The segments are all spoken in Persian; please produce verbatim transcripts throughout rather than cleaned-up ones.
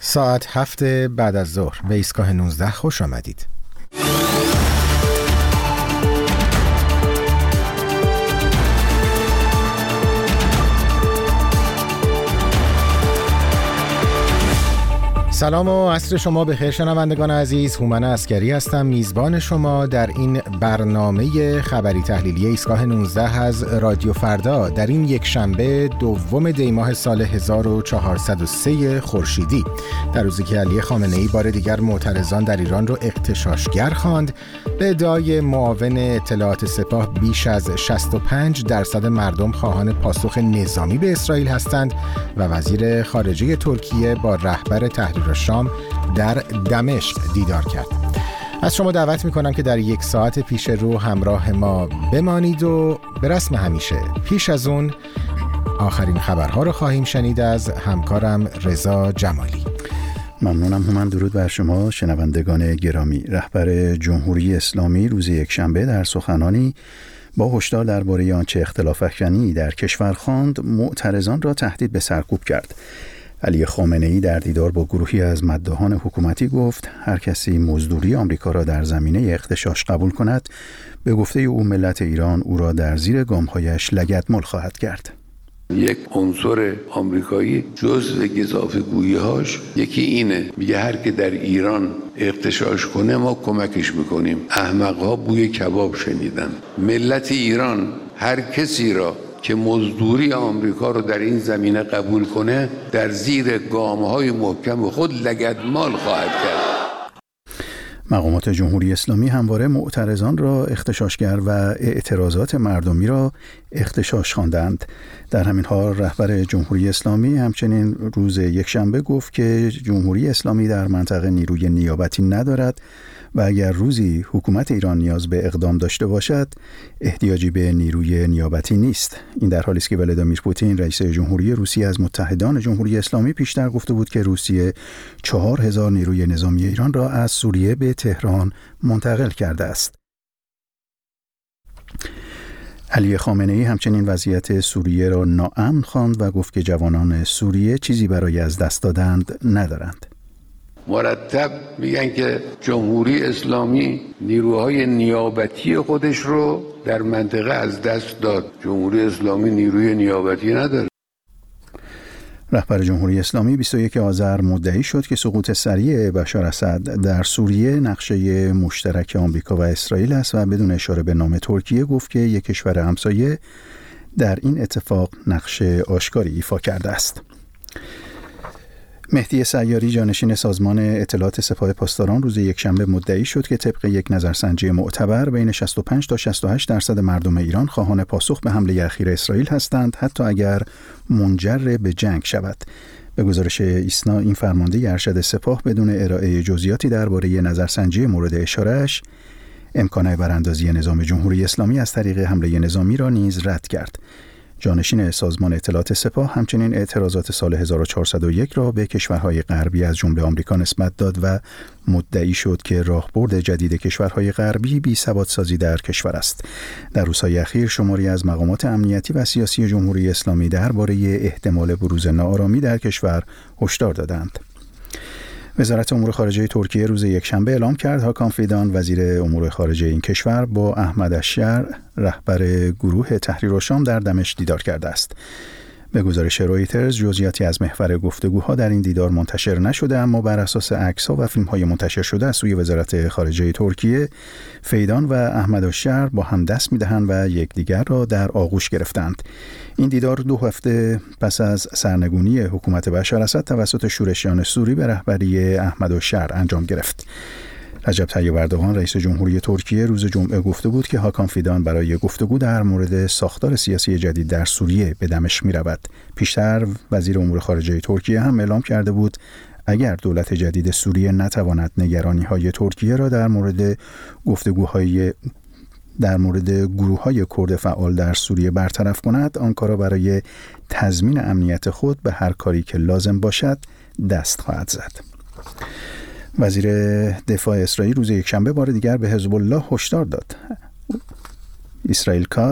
ساعت هفت بعد از ظهر به ایستگاه نوزده خوش آمدید. سلام و عصر شما بخیر شنوندگان عزیز. هومن عسکری هستم، میزبان شما در این برنامه خبری تحلیلی ایستگاه نوزده از رادیو فردا در این یک شنبه دوم دی ماه سال هزار و چهارصد و سه خورشیدی، در روزی که علی خامنه‌ای بار دیگر معترضان در ایران رو اغتشاشگر خواند. به ادعای معاون اطلاعات سپاه بیش از شصت و پنج درصد مردم خواهان پاسخ نظامی به اسرائیل هستند و وزیر خارجه ترکیه با رهبر تحریر شام در دمشق دیدار کرد. از شما دعوت میکنم که در یک ساعت پیش رو همراه ما بمانید و به رسم همیشه پیش از اون آخرین خبرها رو خواهیم شنید از همکارم رضا جمالی. ممنونم هومن. درود بر شما شنوندگان گرامی. رهبر جمهوری اسلامی روز یکشنبه در سخنانی با هشدار درباره آنچه اختلاف افکنی در کشور خواند، معترضان را تهدید به سرکوب کرد. علی خامنه‌ای در دیدار با گروهی از مداحان حکومتی گفت هر کسی مزدوری آمریکا را در زمینه اغتشاش قبول کند، به گفته او ملت ایران او را در زیر گام‌هایش لگدمال خواهد کرد. یک عنصر آمریکایی جزء گزافه‌گویی‌هاش یکی اینه، میگه هر که در ایران اغتشاش کنه ما کمکش میکنیم. احمق‌ها بوی کباب شنیدن. ملت ایران هر کسی را که مزدوری آمریکا رو در این زمینه قبول کنه در زیر گام‌های محکم خود لگدمال خواهد کرد. مقامات جمهوری اسلامی همواره معترضان را اغتشاشگر و اعتراضات مردمی را اغتشاش خواندند. در همین حال رهبر جمهوری اسلامی همچنین روز یکشنبه گفت که جمهوری اسلامی در منطقه نیروی نیابتی ندارد و اگر روزی حکومت ایران نیاز به اقدام داشته باشد احتیاجی به نیروی نیابتی نیست. این در حالی است که ولادیمیر پوتین رئیس جمهوری روسیه از متحدان جمهوری اسلامی پیشتر گفته بود که روسیه چهار هزار نیروی نظامی ایران را از سوریه به تهران منتقل کرده است. علی خامنه‌ای همچنین وضعیت سوریه را ناامن خواند و گفت که جوانان سوریه چیزی برای از دست دادند ندارند. مرتب میگن که جمهوری اسلامی نیروهای نیابتی خودش رو در منطقه از دست داد. جمهوری اسلامی نیروی نیابتی نداره. رهبر جمهوری اسلامی بیست و یکم آذر مدعی شد که سقوط سریع بشار اسد در سوریه نقشه مشترک آمریکا و اسرائیل است و بدون اشاره به نام ترکیه گفت که یک کشور همسایه در این اتفاق نقش آشکاری ایفا کرده است. مهدی سیاری جانشین سازمان اطلاعات سپاه پاسداران روز یکشنبه مدعی شد که طبق یک نظرسنجی معتبر بین شصت و پنج تا شصت و هشت درصد مردم ایران خواهان پاسخ به حمله اخیر اسرائیل هستند، حتی اگر منجر به جنگ شود. به گزارش ایسنا، این فرمانده ارشد سپاه بدون ارائه جزئیاتی درباره نظرسنجی مورد اشارهش امکان براندازی نظام جمهوری اسلامی از طریق حمله نظامی را نیز رد کرد. جانشین سازمان اطلاعات سپاه همچنین اعتراضات سال هزار و چهارصد و یک را به کشورهای غربی از جمله آمریکا نسبت داد و مدعی شد که راهبرد جدید کشورهای غربی بی‌ثبات‌سازی در کشور است. در روزهای اخیر شماری از مقامات امنیتی و سیاسی جمهوری اسلامی درباره احتمال بروز ناآرامی در کشور هشدار دادند. وزارت امور خارجه ترکیه روز یکشنبه اعلام کرد هاکان فیدان وزیر امور خارجه این کشور با احمد الشر رهبر گروه تحریر شام در دمشق دیدار کرده است. به گزارش رویترز جزئیاتی از محور گفتگوها در این دیدار منتشر نشده، اما بر اساس عکس‌ها و فیلم‌های منتشر شده از سوی وزارت خارجه ترکیه، فیدان و احمد الشر با هم دست می‌دهند و یکدیگر را در آغوش گرفتند. این دیدار دو هفته پس از سرنگونی حکومت بشار اسد توسط شورشیان سوری به رهبری احمد الشر انجام گرفت. رجب طیب اردوغان رئیس جمهوری ترکیه روز جمعه گفته بود که هاکان فیدان برای گفتگو در مورد ساختار سیاسی جدید در سوریه به دمشق می‌رود. پیشتر وزیر امور خارجه ترکیه هم اعلام کرده بود اگر دولت جدید سوریه نتواند نگرانی‌های ترکیه را در مورد گفتگوهای در مورد گروه‌های کرد فعال در سوریه برطرف کند، آنکارا برای تضمین امنیت خود به هر کاری که لازم باشد دست خواهد زد. وزیر دفاع اسرائیل روز یکشنبه بار دیگر به حزب الله هشدار داد. اسرائیل کاتس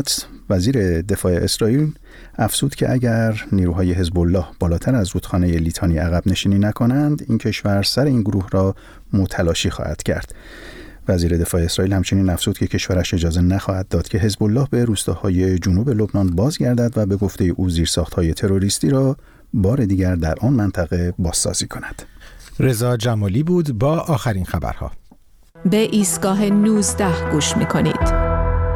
وزیر دفاع اسرائیل افزود که اگر نیروهای حزب الله بالاتر از رودخانه لیتانی عقب نشینی نکنند، این کشور سر این گروه را متلاشی خواهد کرد. وزیر دفاع اسرائیل همچنین افزود که کشورش اجازه نخواهد داد که حزب الله به روستاهای جنوب لبنان بازگردد و به گفته او زیرساخت‌های تروریستی را بار دیگر در آن منطقه بازسازی کند. رضا جمالی بود با آخرین خبرها. به ایستگاه نوزده گوش می‌کنید.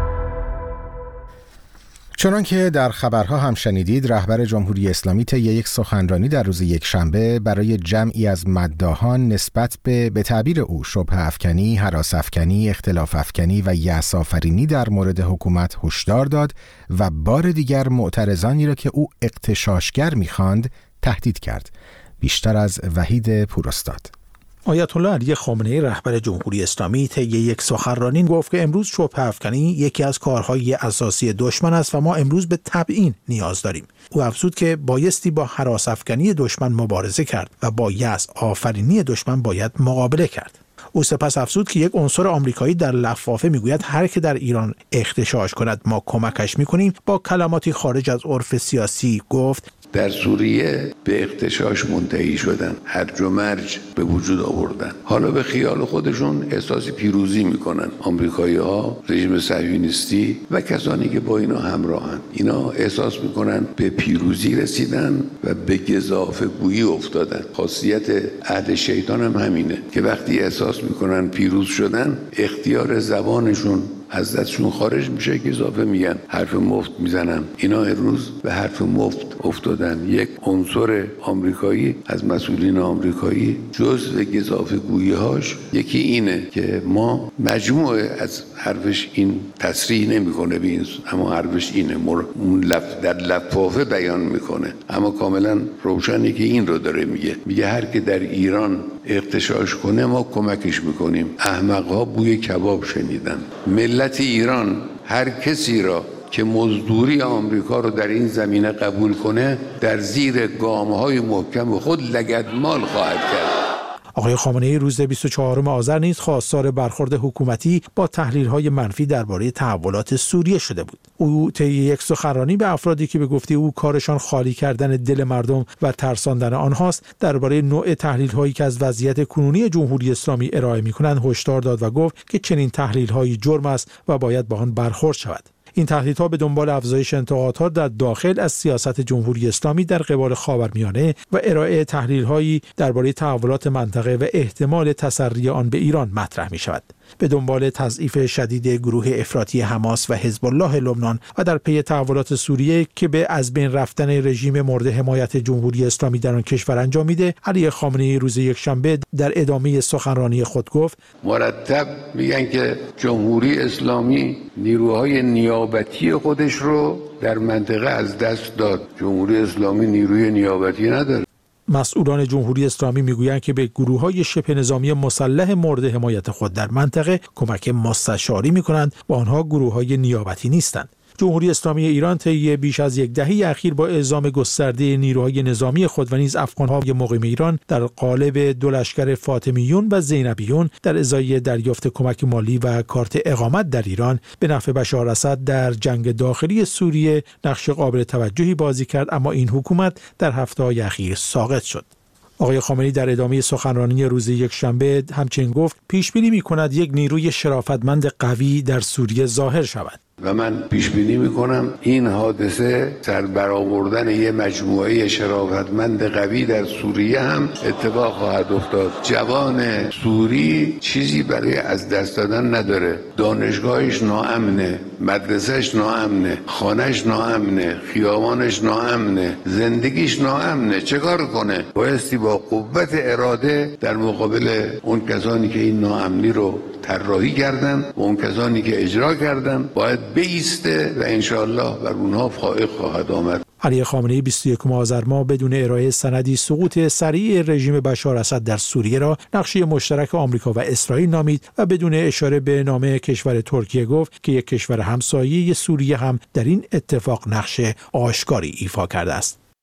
چنان که در خبرها هم شنیدید، رهبر جمهوری اسلامی طی یک سخنرانی در روز یکشنبه برای جمعی از مداحان نسبت به به تعبیر او شبهه افکنی، هراس افکنی، اختلاف افکنی و یأس آفرینی در مورد حکومت هشدار داد و بار دیگر معترضانی را که او اغتشاشگر می‌خواند تهدید کرد. بیشتر از وحید پوراستاد. آیت الله علی خامنه‌ای رهبر جمهوری اسلامی طی یک سخنرانی گفت که امروز شبهه افکنی یکی از کارهای اساسی دشمن است و ما امروز به تبیین نیاز داریم. او افزود که بایستی با هراس افکنی دشمن مبارزه کرد و با یأس آفرینی دشمن باید مقابله کرد. او سپس افزود که یک عنصر آمریکایی در لفافه میگوید هر که در ایران اغتشاش کند ما کمکش میکنیم. با کلماتی خارج از عرف سیاسی گفت در سوریه به اغتشاش منتهی شدن، هرج و مرج به وجود آوردن. حالا به خیال خودشون احساس پیروزی میکنن. آمریکایی‌ها، رژیم صهیونیستی و کسانی که با اینا همراهن، اینا احساس میکنن به پیروزی رسیدن و به گزافه‌گویی افتادن. خاصیت عهد شیطان هم همینه که وقتی احساس میکنن پیروز شدن، اختیار زبانشون از دستشون خارج میشه که اضافه میگن، حرف مفت میزنن. اینا امروز به حرف مفت افتادن. یک عنصر آمریکایی از مسئولین آمریکایی جزء گزافه‌گویی‌هاش یکی اینه که ما مجموعه از حرفش این تصریح نمیکنه به این، اما حرفش اینه، اون لف در لفافه بیان میکنه، اما کاملا روشنه که این رو داره میگه. میگه هر که در ایران اغتشاش کنه ما کمکش میکنیم. احمق‌ها بوی کباب شنیدن. ملت ایران هر کسی را که مزدوری آمریکا رو در این زمینه قبول کنه در زیر گام‌های محکم خود لگدمال خواهد کرد. آقای خامنه‌ای روز بیست و چهارم آذر نیز خواستار برخورد حکومتی با تحلیل‌های منفی درباره تحولات سوریه شده بود. او طی یک سخنرانی به افرادی که به گفته او کارشان خالی کردن دل مردم و ترساندن آنهاست درباره نوع تحلیل‌هایی که از وضعیت کنونی جمهوری اسلامی ارائه می‌کنند هشدار داد و گفت که چنین تحلیل‌هایی جرم است و باید با آن برخورد شود. این تهدیدها به دنبال افزایش انتقادها در داخل از سیاست جمهوری اسلامی در قبال خاورمیانه و ارائه تحلیل‌هایی درباره تحولات منطقه و احتمال تسری آن به ایران مطرح می‌شود. به دنبال تضعیف شدید گروه افراطی حماس و حزب الله لبنان و در پی تحولات سوریه که به از بین رفتن رژیم مورد حمایت جمهوری اسلامی در آن کشور انجام میده، علی خامنه‌ای روز یکشنبه در ادامه سخنرانی خود گفت مرتب میگن که جمهوری اسلامی نیروهای نیابتی خودش رو در منطقه از دست داد. جمهوری اسلامی نیروی نیابتی نداره. مسئولان جمهوری اسلامی میگویند که به گروه‌های شبه نظامی مسلح مورد حمایت خود در منطقه کمک مستشاری می‌کنند و آنها گروه‌های نیابتی نیستند. جمهوری اسلامی ایران طی بیش از یک دهه اخیر با اعزام گسترده نیروهای نظامی خود و نیز افغان‌های مقیم ایران در قالب دو لشکر فاطمیون و زینبیون در ازای دریافت کمک مالی و کارت اقامت در ایران به نفع بشار اسد در جنگ داخلی سوریه نقش قابل توجهی بازی کرد، اما این حکومت در هفته‌های اخیر ساقط شد. آقای خامنه‌ای در ادامه سخنرانی روز یکشنبه همچنین گفت پیش بینی می‌کند یک نیروی شرافتمند قوی در سوریه ظاهر شود. و من پیش بینی میکنم این حادثه سر برآوردن یه مجموعه شرافتمند قوی در سوریه هم اتفاق خواهد افتاد. جوان سوری چیزی برای از دست دادن نداره. دانشگاهش ناامنه، مدرسهش ناامنه، خانهش ناامنه، خیابانش ناامنه، زندگیش ناامنه. چه کار کنه؟ بایستی با قوت اراده در مقابل اون کسانی که این ناامنی رو طراحی کردن و اون کسانی که اجرا کردن باید بایسته و انشاءالله بر اونها فائق خواهد آمد. علی خامنه‌ای بیست و یکم آذر ماه بدون ارائه سندی سقوط سریع رژیم بشار اسد در سوریه را نقشه مشترک آمریکا و اسرائیل نامید و بدون اشاره به نام کشور ترکیه گفت که یک کشور همسایه سوریه هم در این اتفاق نقش آشکاری ایفا کرده است.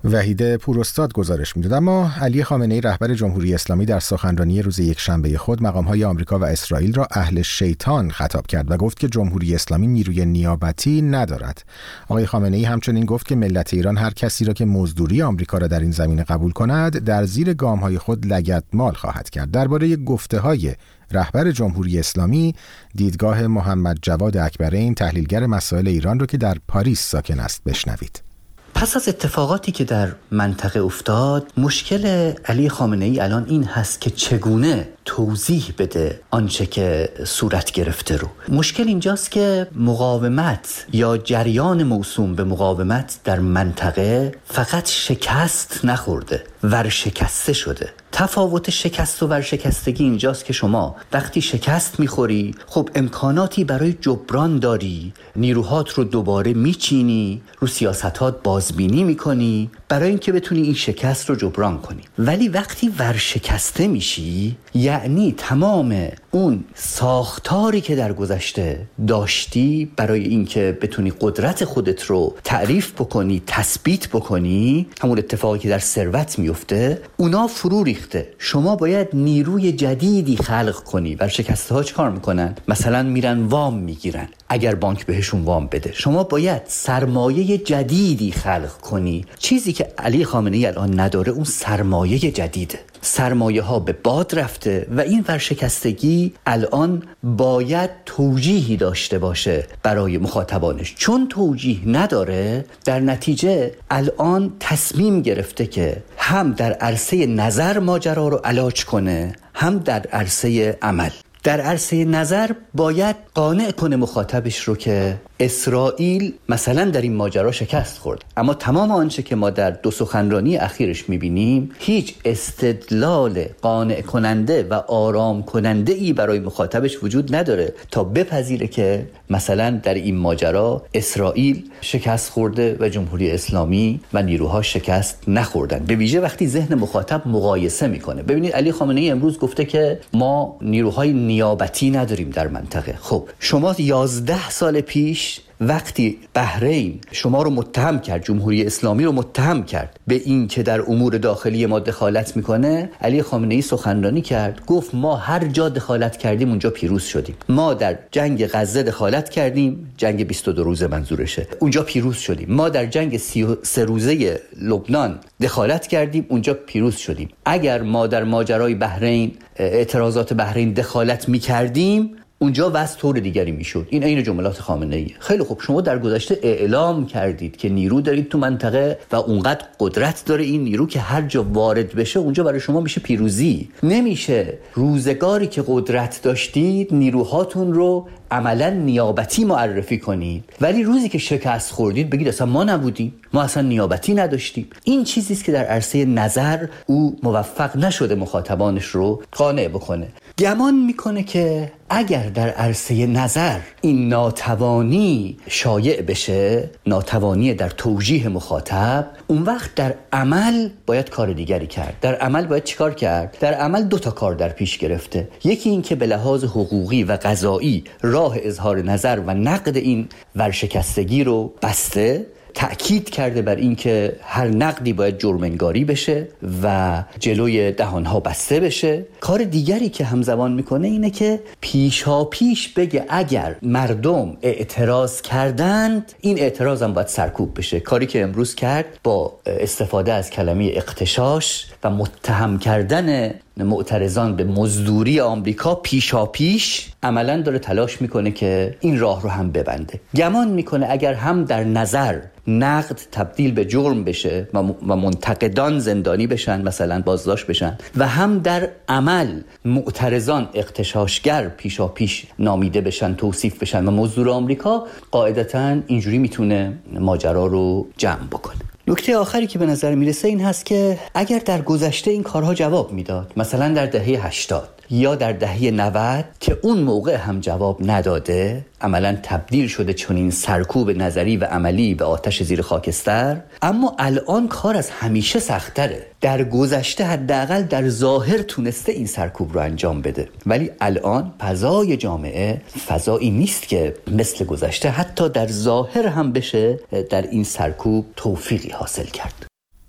وحید پوراستاد گزارش میداد. اما علی خامنه‌ای رهبر جمهوری اسلامی در سخنرانی روز یکشنبه خود مقام‌های آمریکا و اسرائیل را اهل شیطان خطاب کرد و گفت که جمهوری اسلامی نیروی نیابتی ندارد. آقای خامنه‌ای همچنین گفت که ملت ایران هر کسی را که مزدوری آمریکا را در این زمینه قبول کند در زیر گام‌های خود لگدمال خواهد کرد. درباره گفته‌های رهبر جمهوری اسلامی دیدگاه محمد جواد اکبرین تحلیلگر مسائل ایران رو که در پاریس ساکن است بشنوید. پس از اتفاقاتی که در منطقه افتاد، مشکل علی خامنه‌ای الان این هست که چگونه توضیح بده آنچه که صورت گرفته رو. مشکل اینجاست که مقاومت یا جریان موسوم به مقاومت در منطقه فقط شکست نخورده، ورشکسته شده. تفاوت شکست و ورشکستگی اینجاست که شما وقتی شکست میخوری خب امکاناتی برای جبران داری، نیروهات رو دوباره میچینی، رو سیاستات بازبینی میکنی برای اینکه بتونی این شکست رو جبران کنی. ولی وقتی ورشکسته میشی یعنی تمام اون ساختاری که در گذشته داشتی برای اینکه بتونی قدرت خودت رو تعریف بکنی، تثبیت بکنی، همون اتفاقی که در ثروت میفته، اونا فرو ریخته. شما باید نیروی جدیدی خلق کنی. ورشکسته ها چه کار میکنن؟ مثلا میرن وام میگیرن اگر بانک بهشون وام بده. شما باید سرمایه جدیدی خلق کنی. چیزی که علی خامنه‌ای الان نداره اون سرمایه جدیده. سرمایه ها به باد رفته و این ورشکستگی الان باید توجیهی داشته باشه برای مخاطبانش. چون توجیه نداره در نتیجه الان تصمیم گرفته که هم در عرصه نظر ماجرا رو علاج کنه هم در عرصه عمل. در عرصه نظر باید قانع کنه مخاطبش رو که اسرائیل مثلا در این ماجرا شکست خورد، اما تمام آنچه که ما در دو سخنرانی اخیرش میبینیم هیچ استدلال قانع کننده و آرام کننده ای برای مخاطبش وجود نداره تا بپذیره که مثلا در این ماجرا اسرائیل شکست خورده و جمهوری اسلامی و نیروها شکست نخوردن. به ویژه وقتی ذهن مخاطب مقایسه میکنه. ببینید علی خامنه‌ای امروز گفته که ما نیروهای نیابتی نداریم در منطقه. خب شما یازده سال پیش وقتی بحرین شما رو متهم کرد، جمهوری اسلامی رو متهم کرد به این که در امور داخلی ما دخالت میکنه، علی خامنه‌ای سخنرانی کرد، گفت ما هر جا دخالت کردیم اونجا پیروز شدیم. ما در جنگ غزه دخالت کردیم، جنگ بیست و دو روزه منظورشه، اونجا پیروز شدیم. ما در جنگ سی و سه روزه لبنان دخالت کردیم، اونجا پیروز شدیم. اگر ما در ماجرای بحرین، اعتراضات بحرین دخالت میکردیم اونجا وضع طور دیگری میشد. این عین جملات خامنه‌ای. خیلی خوب، شما در گذشته اعلام کردید که نیرو دارید تو منطقه و اونقدر قدرت داره این نیرو که هر جا وارد بشه اونجا برای شما میشه پیروزی. نمیشه روزگاری که قدرت داشتید نیروهاتون رو عملا نیابتی معرفی کنید، ولی روزی که شکست خوردید بگید اصلا ما نبودیم، ما اصلا نیابتی نداشتیم. این چیزی است که در عرصه نظر او موفق نشده مخاطبانش رو قانع بکنه. گمان میکنه که اگر در عرصه نظر این ناتوانی شایع بشه، ناتوانی در توجیه مخاطب، اون وقت در عمل باید کار دیگری کرد. در عمل باید چیکار کرد؟ در عمل دو تا کار در پیش گرفته. یکی این که به لحاظ حقوقی و قضایی راه اظهار نظر و نقد این ورشکستگی رو بسته، تأکید کرده بر این که هر نقدی باید جرم‌انگاری بشه و جلوی دهانها بسته بشه. کار دیگری که همزمان میکنه اینه که پیشا پیش بگه اگر مردم اعتراض کردند این اعتراض هم باید سرکوب بشه. کاری که امروز کرد با استفاده از کلمه اغتشاش و متهم کردن معترضان به مزدوری آمریکا پیشا پیش عملاً داره تلاش میکنه که این راه رو هم ببنده. گمان میکنه اگر هم در نظر نقد تبدیل به جرم بشه و منتقدان زندانی بشن، مثلا بازداشت بشن، و هم در عمل معترضان اغتشاشگر پیشا پیش نامیده بشن، توصیف بشن و مزدور آمریکا، قاعدتاً اینجوری میتونه ماجرا رو جمع بکنه. نکته آخری که به نظر میرسه این هست که اگر در گذشته این کارها جواب میداد، مثلا در دهه هشتاد یا در دهه نود که اون موقع هم جواب نداده، عملاً تبدیل شده چنین سرکوب نظری و عملی به آتش زیر خاکستر، اما الان کار از همیشه سخت‌تره. در گذشته حداقل در ظاهر تونسته این سرکوب رو انجام بده، ولی الان فضای جامعه فضایی نیست که مثل گذشته حتی در ظاهر هم بشه در این سرکوب توفیقی حاصل کرد.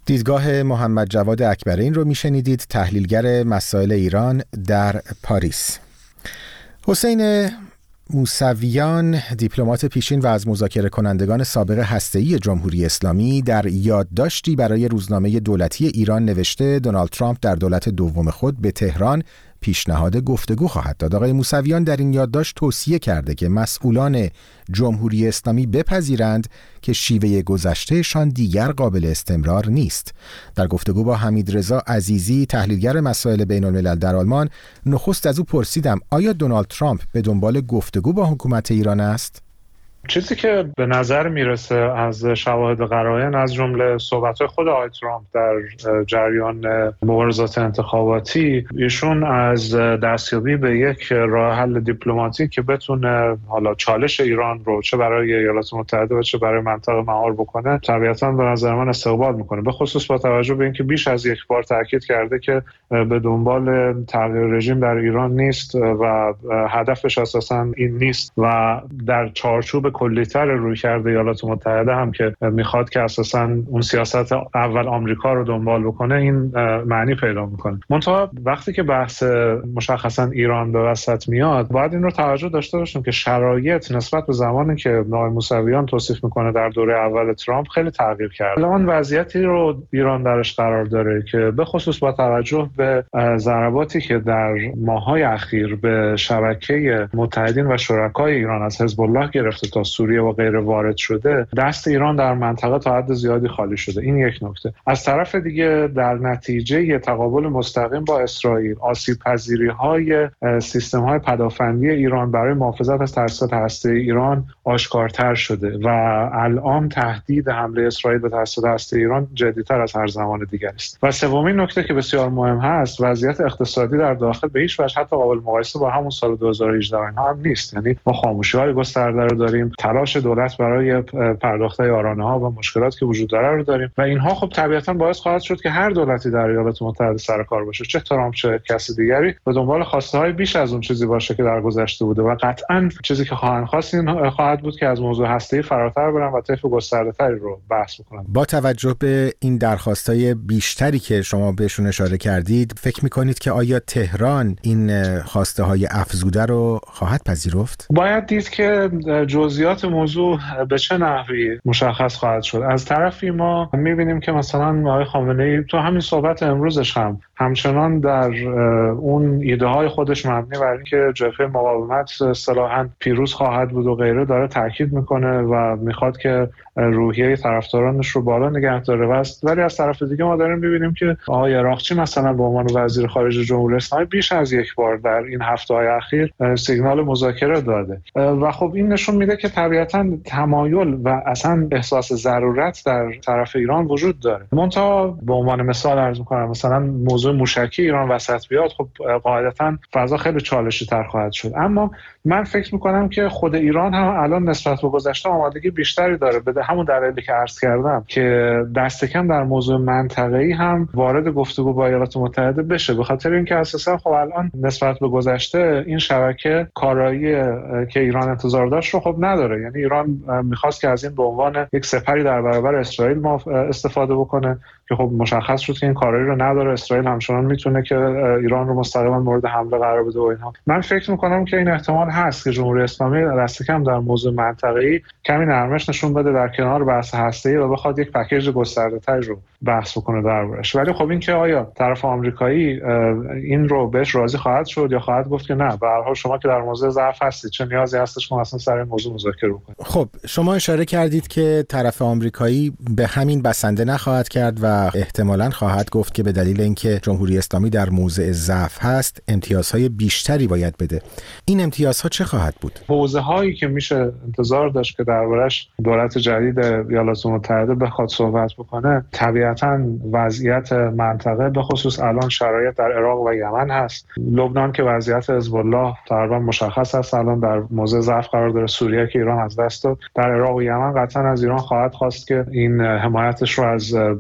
دیدگاه محمد جواد اکبرین رو میشنیدید، تحلیلگر مسائل ایران در پاریس. حسین موسویان، دیپلمات پیشین و از مذاکره کنندگان سابق هسته‌ای جمهوری اسلامی، در یادداشتی برای روزنامه دولتی ایران نوشته دونالد ترامپ در دولت دوم خود به تهران پیشنهاد گفتگو خواهد داد. آقای موسویان در این یادداشت توصیه کرده که مسئولان جمهوری اسلامی بپذیرند که شیوه گذشتهشان دیگر قابل استمرار نیست. در گفتگو با حمیدرضا عزیزی، تحلیلگر مسائل بین الملل در آلمان، نخست از او پرسیدم آیا دونالد ترامپ به دنبال گفتگو با حکومت ایران است؟ چیزی که به نظر میرسه از شواهد قرائن، از جمله صحبت‌های خود آقای ترامپ در جریان مبارزات انتخاباتی، ایشون از دستیابی به یک راه حل دیپلماتیک که بتونه حالا چالش ایران رو چه برای ایالات متحده و چه برای منطقه مهار بکنه، طبیعتاً به نظر من استقبال میکنه، به خصوص با توجه به اینکه بیش از یک بار تاکید کرده که به دنبال تغییر رژیم در ایران نیست و هدفش اساساً این نیست و در چارچوب کلی‌تر رویکرد ایالات متحده هم که میخواد که اساساً اون سیاست اول آمریکا رو دنبال بکنه، این معنی پیدا میکنه. منتها وقتی که بحث مشخصاً ایران به وسط میاد، باید این رو توجه داشته باشیم که شرایط نسبت به زمانی که آقای موسویان توصیف میکنه در دوره اول ترامپ خیلی تغییر کرد. الان وضعیتی رو ایران درش قرار داره که به خصوص با توجه به ضرباتی که در ماه‌های اخیر به شبکه متحدین و شرکای ایران از حزب الله گرفته تا سوریه و غیره وارد شده، دست ایران در منطقه تا حد زیادی خالی شده. این یک نکته. از طرف دیگه در نتیجه تقابل مستقیم با اسرائیل، آسیب پذیری های سیستم های پدافندی ایران برای محافظت از تأسیسات هسته‌ای ایران آشکارتر شده و الان تهدید حمله اسرائیل به تأسیسات هسته‌ای ایران جدی‌تر از هر زمان دیگری است. و سومین نکته که بسیار مهم هست، وضعیت اقتصادی در داخل به هیچ وجه حتی قابل مقایسه با همون سال دو هزار و هجده اینها هم نیست. یعنی ما خاموشی‌های گسترده رو داریم، تلاش دولت برای پرداخت یارانه‌ها و مشکلاتی که وجود داره رو داریم و اینها خب طبیعتاً باعث خواهد شد که هر دولتی در ایالات متحده سر کار باشه، چه ترامپ چه کسی دیگری، به دنبال خواسته‌های بیش از اون چیزی باشه که در گذشته بوده و قطعاً چیزی که خواهند خواست این خواهد بود که از موضوع هسته‌ای فراتر برن و طیف گسترده‌تری رو بحث بکنن. با توجه به این درخواست‌های بیشتری که شما بهشون اشاره کردید، فکر می‌کنید که آیا تهران این خواسته‌های افزوده رو خواهد پذیرفت؟ باید دید که جزئیات موضوع به چه نحوی مشخص خواهد شد. از طرفی ما می‌بینیم که مثلا آقای خامنه‌ای تو همین صحبت امروزش هم همچنان در اون ایده های خودش مبنی بر اینکه جبهه مقاومت اصطلاحاً پیروز خواهد بود و غیره داره تاکید میکنه و میخواد که روحیه طرفدارانش رو بالا نگه داره. ولی از طرف دیگه ما داریم میبینیم که آقای عراقچی مثلا به عنوان وزیر خارجه جمهوری اسلامی بیش از یک بار در این هفته‌های اخیر سیگنال مذاکره داده و خب این نشون میده که طبیعتاً تمایل و اصلا احساس ضرورت در طرف ایران وجود داره. منتها به عنوان مثال عرض میکنم مثلا موضوع موشکی ایران وسط بیاد، خب قاعدتاً فضا خیلی چالشی تر خواهد شد. اما من فکر میکنم که خود ایران هم الان نسبت به گذشته آمادگی بیشتری داره، به همون دلایلی که عرض کردم، که دست کم در موضوع منطقه‌ای هم وارد گفتگو با ایالات متحده بشه، به خاطر اینکه اساسا خب الان نسبت به گذشته این شبکه کارایی که ایران انتظار داشت رو خب نداره. یعنی ایران میخواست که از این به عنوان یک سپری در برابر اسرائیل استفاده بکنه که خب مشخص شد که این کارایی رو نداره. اسرائیل همچنان میتونه که ایران رو مستقیما مورد حمله قرار بده و اینها. من فکر میکنم که این احتمال هست که جمهوری اسلامی دست کم در موضوع منطقه‌ای کمی نرمش نشون بده در کنار بحث هسته‌ای و بخواد یک پکیج گسترده‌تر رو بحث بکنه دربارش. ولی خب این که آیا طرف آمریکایی این رو بهش راضی خواهد شد یا خواهد گفت که نه، به هر حال شما که در موضوع ضعف هستید، چه نیازی هستش ما اصلا سر این موضوع مذاکره بکنیم. خب شما اشاره کردید که طرف آمریکایی به همین بسنده نخواهد کرد و احتمالاً خواهد گفت که به دلیل اینکه جمهوری اسلامی در موضع ضعف هست امتیازهای بیشتری باید بده. این امتیازها چه خواهد بود؟ حوزه‌هایی که میشه انتظار داشت که دربارش دولت جدید ایالات متحده بخواد صحبت بکنه، طبیعتاً وضعیت منطقه به خصوص الان شرایط در عراق و یمن هست. لبنان که وضعیت حزب الله تقریبا مشخص است، الان در موضع ضعف قرار داره. سوریه که ایران از دست داد. در عراق و یمن قطعاً از ایران خواهد خواست که این حمایتش رو از گروه‌های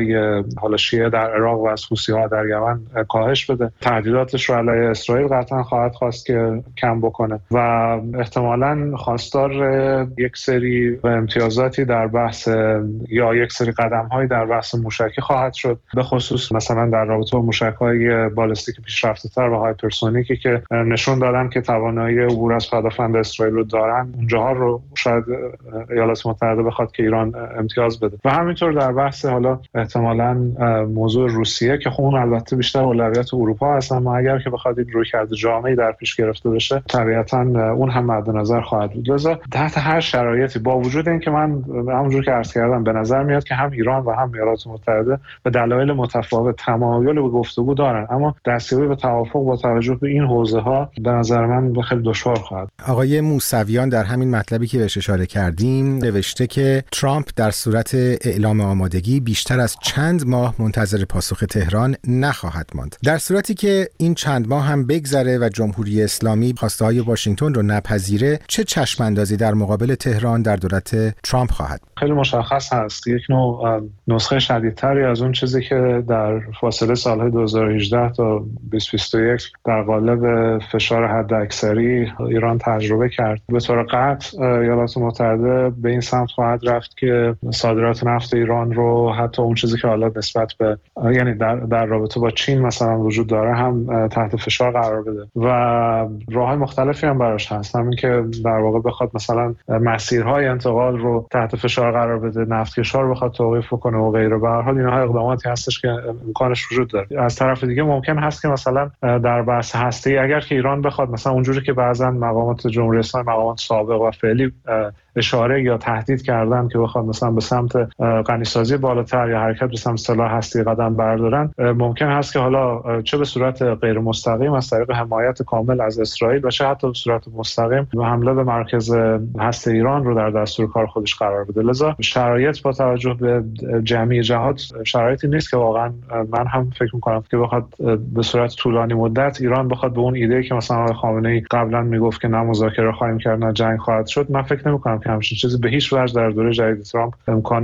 های حالا شیعه در عراق و از حوثی‌ها در یمن کاهش بده. تهدیداتش رو علیه اسرائیل قطعا خواهد خواست که کم بکنه و احتمالاً خواستار یک سری امتیازاتی در بحث یا یک سری قدم‌هایی در بحث موشکی خواهد شد، به خصوص مثلا در رابطه با موشک‌های بالستیک پیشرفته‌تر و هایپرسونیکی که نشون دادن که توانایی عبور از پدافند اسرائیل رو دارن. اونجاها رو شاید ایالات متحده بخواد که ایران امتیاز بده و همینطور در بحث حالا احتمالاً موضوع روسیه که خب اون البته بیشتر اولویت اروپا هست، اما اگر که بخواد این رویکرد جامعی در پیش گرفته بشه طبیعتاً اون هم مد نظر خواهد بود. لذا تحت هر شرایطی با وجود اینکه من همونجور که عرض کردم به نظر میاد که هم ایران و هم ایالات متحده به دلایل متفاوت تمایل به گفتگو دارن، اما دستیابی به توافق با توجه به این حوزه ها به نظر من خیلی دشوار خواهد. آقای موسویان در همین مطلبی که بهش اشاره کردیم نوشته که ترامپ در صورت اعلام آمادگی بیشتر از چند ماه منتظر پاسخ تهران نخواهد ماند. در صورتی که این چند ماه هم بگذره و جمهوری اسلامی خواسته‌های واشنگتن رو نپذیره، چه چشم‌اندازی در مقابل تهران در دولت ترامپ خواهد؟ خیلی مشخص هست یک نوع نسخه شدیدتری از اون چیزی که در فاصله سالهای دو هزار و هجده تا بیست بیست و یک در قالب فشار حداکثری ایران تجربه کرد. به طور قطع ایالات متحده به این سمت خواهد رفت که صادرات نفت ایران رو حتی اون چیزی که حالا نسبت به یعنی در در رابطه با چین مثلا وجود داره هم تحت فشار قرار بده و راه‌های مختلفی هم براش هست، همین که در واقع بخواد مثلا مسیرهای انتقال رو تحت فشار قرار بده، نفتکش‌ها رو بخواد توقیف کنه و غیره. به هر حال اینها اقداماتی هستش که امکانش وجود داره. از طرف دیگه ممکن هست که مثلا در بحث هسته‌ای اگر که ایران بخواد مثلا اونجوری که بعضن مقامات جمهوری اسلامی مقامات سابق و فعلی اشاره یا تهدید کردن که بخواد مثلا به سمت غنیسازی بالاتر یا حرکت به سمت سلاح هستی قدم بردارن، ممکن هست که حالا چه به صورت غیر مستقیم از طریق حمایت کامل از اسرائیل و چه حتی به صورت مستقیم و حمله به مرکز هسته ایران رو در دستور کار خودش قرار بده. لذا شرایط با توجه به جمعی جهات شرایطی نیست که واقعا من هم فکر می‌کنم که بخواد به صورت طولانی مدت ایران بخواد به اون ایده که مثلا آقای خامنه‌ای قبلا میگفت که نه مذاکره خواهیم کرد نه جنگ خواهد شد، من فکر نمی‌کنم که همچین چیزی به هیچ وجه در دوره جدید ترامپ امکان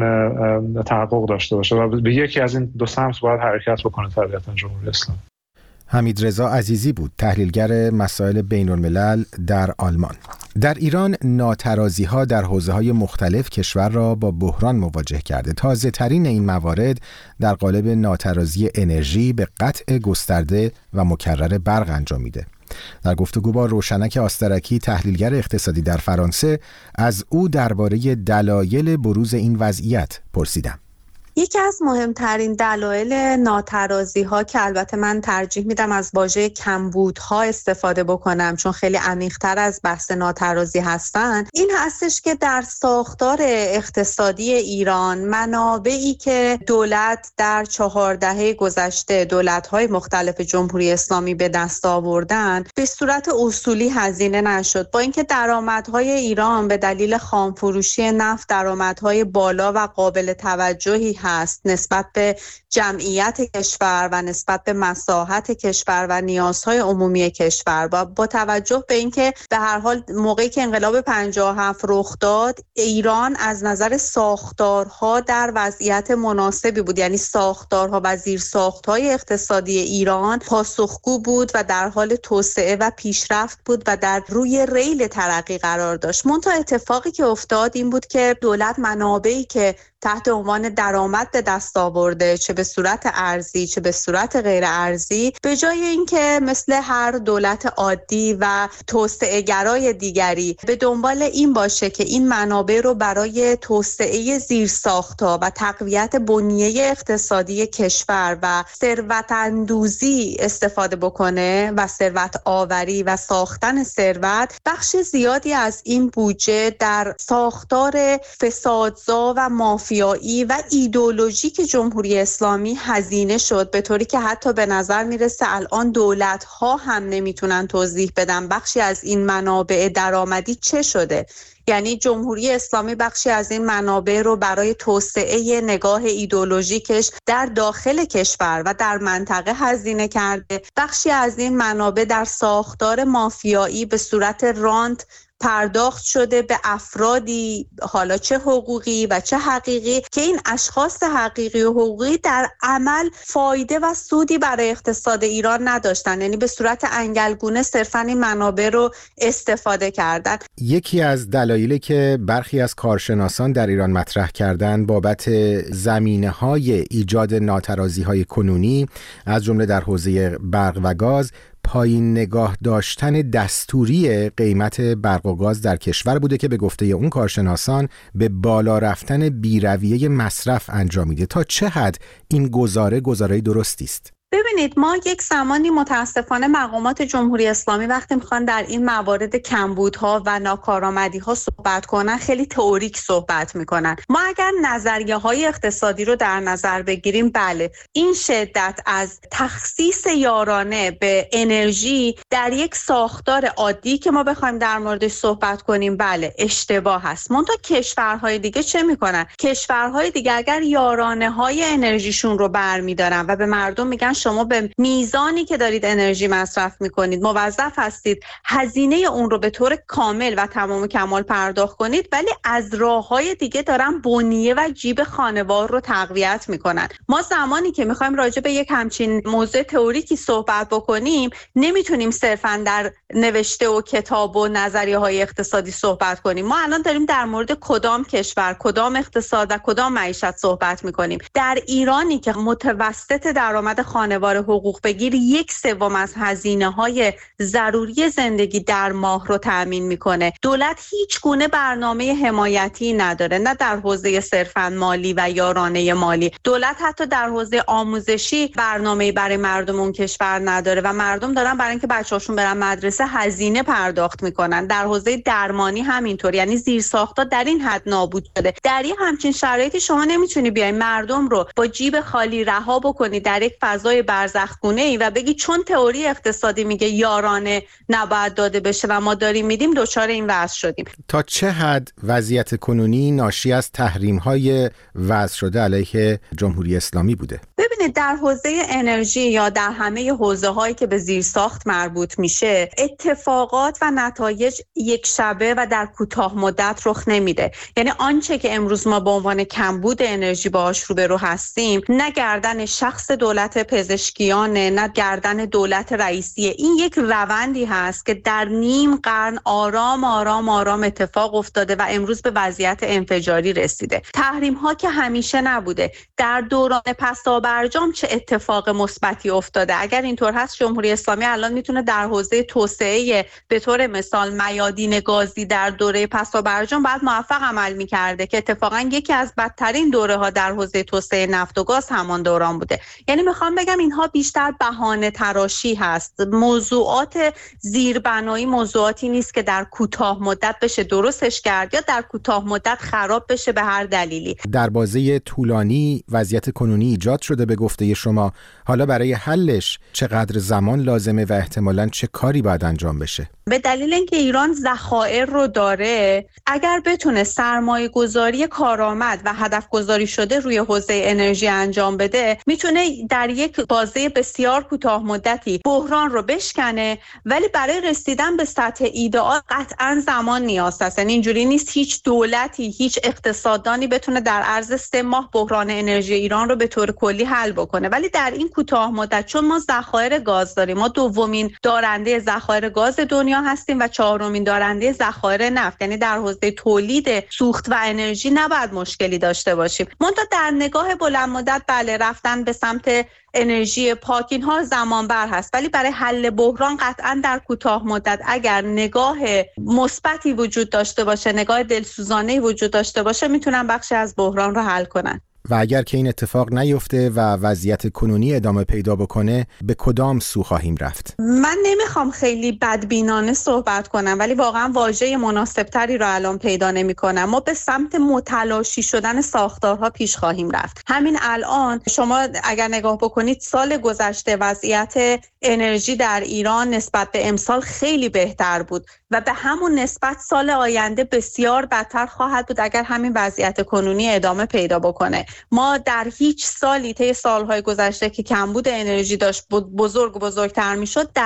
تحقق داشته باشه و به یکی از این دو سمت باید حرکت بکنه طبیعتاً جمهوری اسلامی. حمیدرضا عزیزی بود، تحلیلگر مسائل بین الملل در آلمان. در ایران ناترازی‌ها در حوزه‌های مختلف کشور را با بحران مواجه کرده. تازه ترین این موارد در قالب ناترازی انرژی به قطع گسترده و مکرر برق انجامیده. در گفتگو با روشنک آسترکی تحلیلگر اقتصادی در فرانسه از او درباره دلایل بروز این وضعیت پرسیدم. یکی از مهمترین دلایل ناترازی‌ها که البته من ترجیح میدم از واژه کمبودها استفاده بکنم چون خیلی عمیق‌تر از بحث ناترازی هستن، این هستش که در ساختار اقتصادی ایران منابعی که دولت در چهار دهه گذشته دولت‌های مختلف جمهوری اسلامی به دست آوردن به صورت اصولی هزینه نشد، با اینکه درآمدهای ایران به دلیل خامفروشی نفت درآمدهای بالا و قابل توجهی هست نسبت به جمعیت کشور و نسبت به مساحت کشور و نیازهای عمومی کشور و با توجه به اینکه به هر حال موقعی که انقلاب پنجاه و هفت رخ داد ایران از نظر ساختارها در وضعیت مناسبی بود، یعنی ساختارها و زیرساختهای اقتصادی ایران پاسخگو بود و در حال توسعه و پیشرفت بود و در روی ریل ترقی قرار داشت. منتها اتفاقی که افتاد این بود که دولت منابعی که تحت عنوان درآمد به دست آورده چه به صورت ارزی چه به صورت غیر ارزی، به جای اینکه مثل هر دولت عادی و توسعه گرای دیگری به دنبال این باشه که این منابع رو برای توسعه زیرساخت‌ها و تقویت بنیه اقتصادی کشور و ثروت اندوزی استفاده بکنه و ثروت آوری و ساختن ثروت، بخش زیادی از این بودجه در ساختار فسادزا و مافیا و ایدئولوژیک جمهوری اسلامی هزینه شد، به طوری که حتی به نظر میرسه الان دولت‌ها هم نمیتونن توضیح بدن بخشی از این منابع درآمدی چه شده. یعنی جمهوری اسلامی بخشی از این منابع رو برای توسعه نگاه ایدئولوژیکش در داخل کشور و در منطقه هزینه کرده، بخشی از این منابع در ساختار مافیایی به صورت رانت پرداخت شده به افرادی، حالا چه حقوقی و چه حقیقی، که این اشخاص حقیقی و حقوقی در عمل فایده و سودی برای اقتصاد ایران نداشتن، یعنی به صورت انگلگونه صرفاً این منابع رو استفاده کردن. یکی از دلایلی که برخی از کارشناسان در ایران مطرح کردن بابت زمینه‌های ایجاد ناترازی‌های کنونی از جمله در حوزه برق و گاز پایین نگاه داشتن دستوری قیمت برق و گاز در کشور بوده که به گفته اون کارشناسان به بالا رفتن بی‌رویه مصرف انجام میده. تا چه حد این گزاره گزاره درستی است؟ ببینید، ما یک زمانی متاسفانه مقامات جمهوری اسلامی وقتی میخوان در این موارد کمبودها و ناکارآمدی‌ها صحبت کنن خیلی تئوریک صحبت میکنن. ما اگر نظریه های اقتصادی رو در نظر بگیریم، بله، این شدت از تخصیص یارانه به انرژی در یک ساختار عادی که ما بخوایم در موردش صحبت کنیم، بله اشتباه هست. منتها کشورهای دیگه چه میکنن؟ کشورهای دیگه اگر یارانه های انرژیشون رو برمیدارن و به مردم میگن شما به میزانی که دارید انرژی مصرف میکنید موظف هستید هزینه اون رو به طور کامل و تمام کمال پرداخت کنید، ولی از راههای دیگه دارن بنیه و جیب خانوار رو تقویت میکنن. ما زمانی که میخوایم راجع به یک همچین موضوع تئوریکی صحبت بکنیم نمیتونیم صرفاً در نوشته و کتاب و نظریه های اقتصادی صحبت کنیم. ما الان داریم در مورد کدام کشور، کدام اقتصاد و کدام معیشت صحبت میکنیم. در ایرانی که متوسط درآمد خانوار حقوق بگیر یک سوم از هزینه‌های ضروری زندگی در ماه رو تأمین میکنه، دولت هیچ گونه برنامه حمایتی نداره، نه در حوزه صرفاً مالی و یارانه مالی. دولت حتی در حوزه آموزشی برنامه‌ای برای مردم اون کشور نداره و مردم دارن برای اینکه بچه‌هاشون برن مدرسه هزینه پرداخت میکنن. در حوزه درمانی همینطور، یعنی زیرساخت‌ها در این حد نابود شده. در این همچین شرایطی شما نمیتونی بیای مردم رو با جیب خالی رها بکنی در یک فضای برزخگونه‌ای و بگی چون تئوری اقتصادی میگه یارانه نباید داده بشه و ما داریم میدیم، دچار این وضع شدیم. تا چه حد وضعیت کنونی ناشی از تحریم‌های وضع شده علیه جمهوری اسلامی بوده؟ ببینید، در حوزه انرژی یا در همه حوزه‌هایی که به زیرساخت مربوط میشه اتفاقات و نتایج یک شبه و در کوتاه مدت رخ نمیده. یعنی آنچه که امروز ما به عنوان کمبود انرژی باهاش روبرو هستیم، نه گردن شخص دولت پزشکیانه، نه گردن دولت رئیسیه. این یک روندی هست که در نیم قرن آرام آرام آرام اتفاق افتاده و امروز به وضعیت انفجاری رسیده. تحریم ها که همیشه نبوده. در دوران پسابرجام چه اتفاق مثبتی افتاده؟ اگر اینطور هست جمهوری اسلامی الان میتونه در حوزه توسعه به طور مثال میادین گازی در دوره پسابرجام بعد موفق عمل میکرده که اتفاقا یکی از بدترین دوره ها در حوزه توسعه نفت و گاز همان دوران بوده. یعنی میخوام بگم اینها بیشتر بهانه تراشی هست. موضوعات زیربنایی موضوعاتی نیست که در کوتاه مدت بشه درستش کرد یا در کوتاه مدت خراب بشه به هر دلیلی. در بازه طولانی وضعیت کنونی ایجاد شده به گفته شما. حالا برای حلش چقدر زمان لازمه و احتمالاً چه کاری باید انجام بشه؟ به دلیل اینکه ایران ذخایر رو داره، اگر بتونه سرمایه گذاری کارآمد و هدف گذاری شده روی حوزه انرژی انجام بده، میتونه در یک بازه بسیار کوتاه مدتی بحران رو بشکنه، ولی برای رسیدن به سطح ایدئال قطعاً زمان نیاز هست. یعنی اینجوری نیست هیچ دولتی، هیچ اقتصاددانی بتونه در عرض سه ماه بحران انرژی ایران رو به طور کلی حل بکنه. ولی در این کوتاه مدت چون ما ذخایر گاز داریم، ما دومین دارنده ذخایر گاز دنیا هستیم و چهارمین دارنده ذخایر نفت، یعنی در حوزه تولید سوخت و انرژی نباید مشکلی داشته باشیم. منتها در نگاه بلند مدت بله، رفتن به سمت انرژی پاک اینها زمان بر هست، ولی برای حل بحران قطعا در کوتاه مدت اگر نگاه مثبتی وجود داشته باشه، نگاه دلسوزانه‌ای وجود داشته باشه، میتونن بخشی از بحران رو حل کنن. و اگر که این اتفاق نیفته و وضعیت کنونی ادامه پیدا بکنه، به کدام سو خواهیم رفت؟ من نمیخوام خیلی بدبینانه صحبت کنم، ولی واقعا واژه مناسبتری رو الان پیدا نمی‌کنم. ما به سمت متلاشی شدن ساختارها پیش خواهیم رفت. همین الان شما اگر نگاه بکنید سال گذشته وضعیت انرژی در ایران نسبت به امسال خیلی بهتر بود و به همون نسبت سال آینده بسیار بدتر خواهد بود اگر همین وضعیت کنونی ادامه پیدا بکنه. ما در هیچ سالی طی سالهای گذشته که کمبود انرژی داشت بزرگ و بزرگتر میشد، در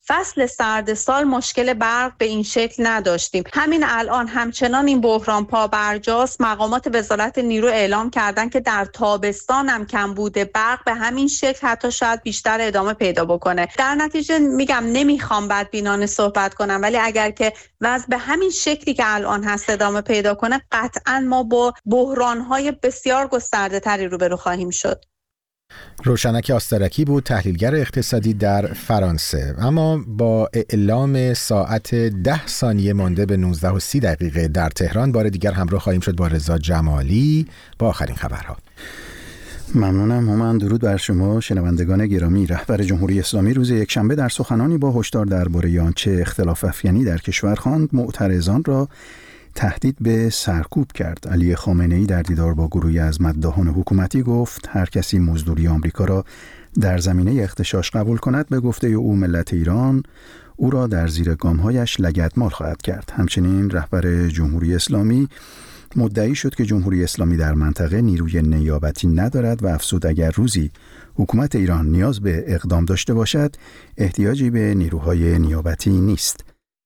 فصل سرد سال مشکل برق به این شکل نداشتیم. همین الان همچنان این بحران پا برجاست. مقامات وزارت نیرو اعلام کردن که در تابستان هم کمبود برق به همین شکل حتی شاید بیشتر ادامه پیدا بکنه. در نتیجه میگم نمیخوام بدبینانه صحبت کنم، ولی اگر که وضع به همین شکلی که الان هست ادامه پیدا کنه، قطعا ما با بحران‌های بسیار گسترده تری روبرو خواهیم شد. روشنک آسترکی بود، تحلیلگر اقتصادی در فرانسه. اما با اعلام ساعت ده ثانیه مانده به نوزده و سی دقیقه در تهران، بار دیگر همراه خواهیم شد با رضا جمالی با آخرین خبرها. ممنونم هومن. درود بر شما شنوندگان گرامی. رهبر جمهوری اسلامی روز یکشنبه در سخنانی با هشدار درباره آنچه اختلاف افکنی در کشور خواند، معترضان را تهدید به سرکوب کرد. علی خامنه‌ای در دیدار با گروهی از مداحان حکومتی گفت هر کسی مزدوری آمریکا را در زمینه اغتشاش قبول کند، به گفته او ملت ایران او را در زیر گام‌هایش لگدمال خواهد کرد. همچنین رهبر جمهوری اسلامی مدعی شد که جمهوری اسلامی در منطقه نیروی نیابتی ندارد و افزود اگر روزی حکومت ایران نیاز به اقدام داشته باشد، احتیاجی به نیروهای نیابتی نیست.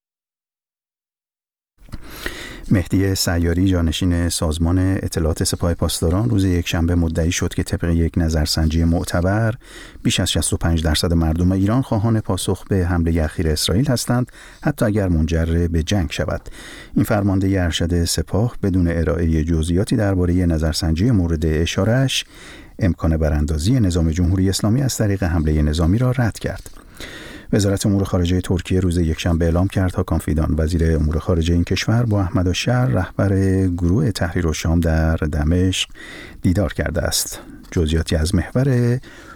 مهدی سیاری، جانشین سازمان اطلاعات سپاه پاسداران، روز یکشنبه مدعی شد که طبق یک نظرسنجی معتبر بیش از شصت و پنج درصد مردم ایران خواهان پاسخ به حمله اخیر اسرائیل هستند، حتی اگر منجر به جنگ شود. این فرمانده ارشد سپاه بدون ارائه جزئیاتی درباره نظرسنجی مورد اشارهش امکان براندازی نظام جمهوری اسلامی از طریق حمله نظامی را رد کرد. وزارت امور خارجه ترکیه روز یکشنبه اعلام کرد هاکان فیدان، وزیر امور خارجه این کشور، با احمد الشر، رهبر گروه تحریر الشام در دمشق دیدار کرده است. جزئیاتی از محور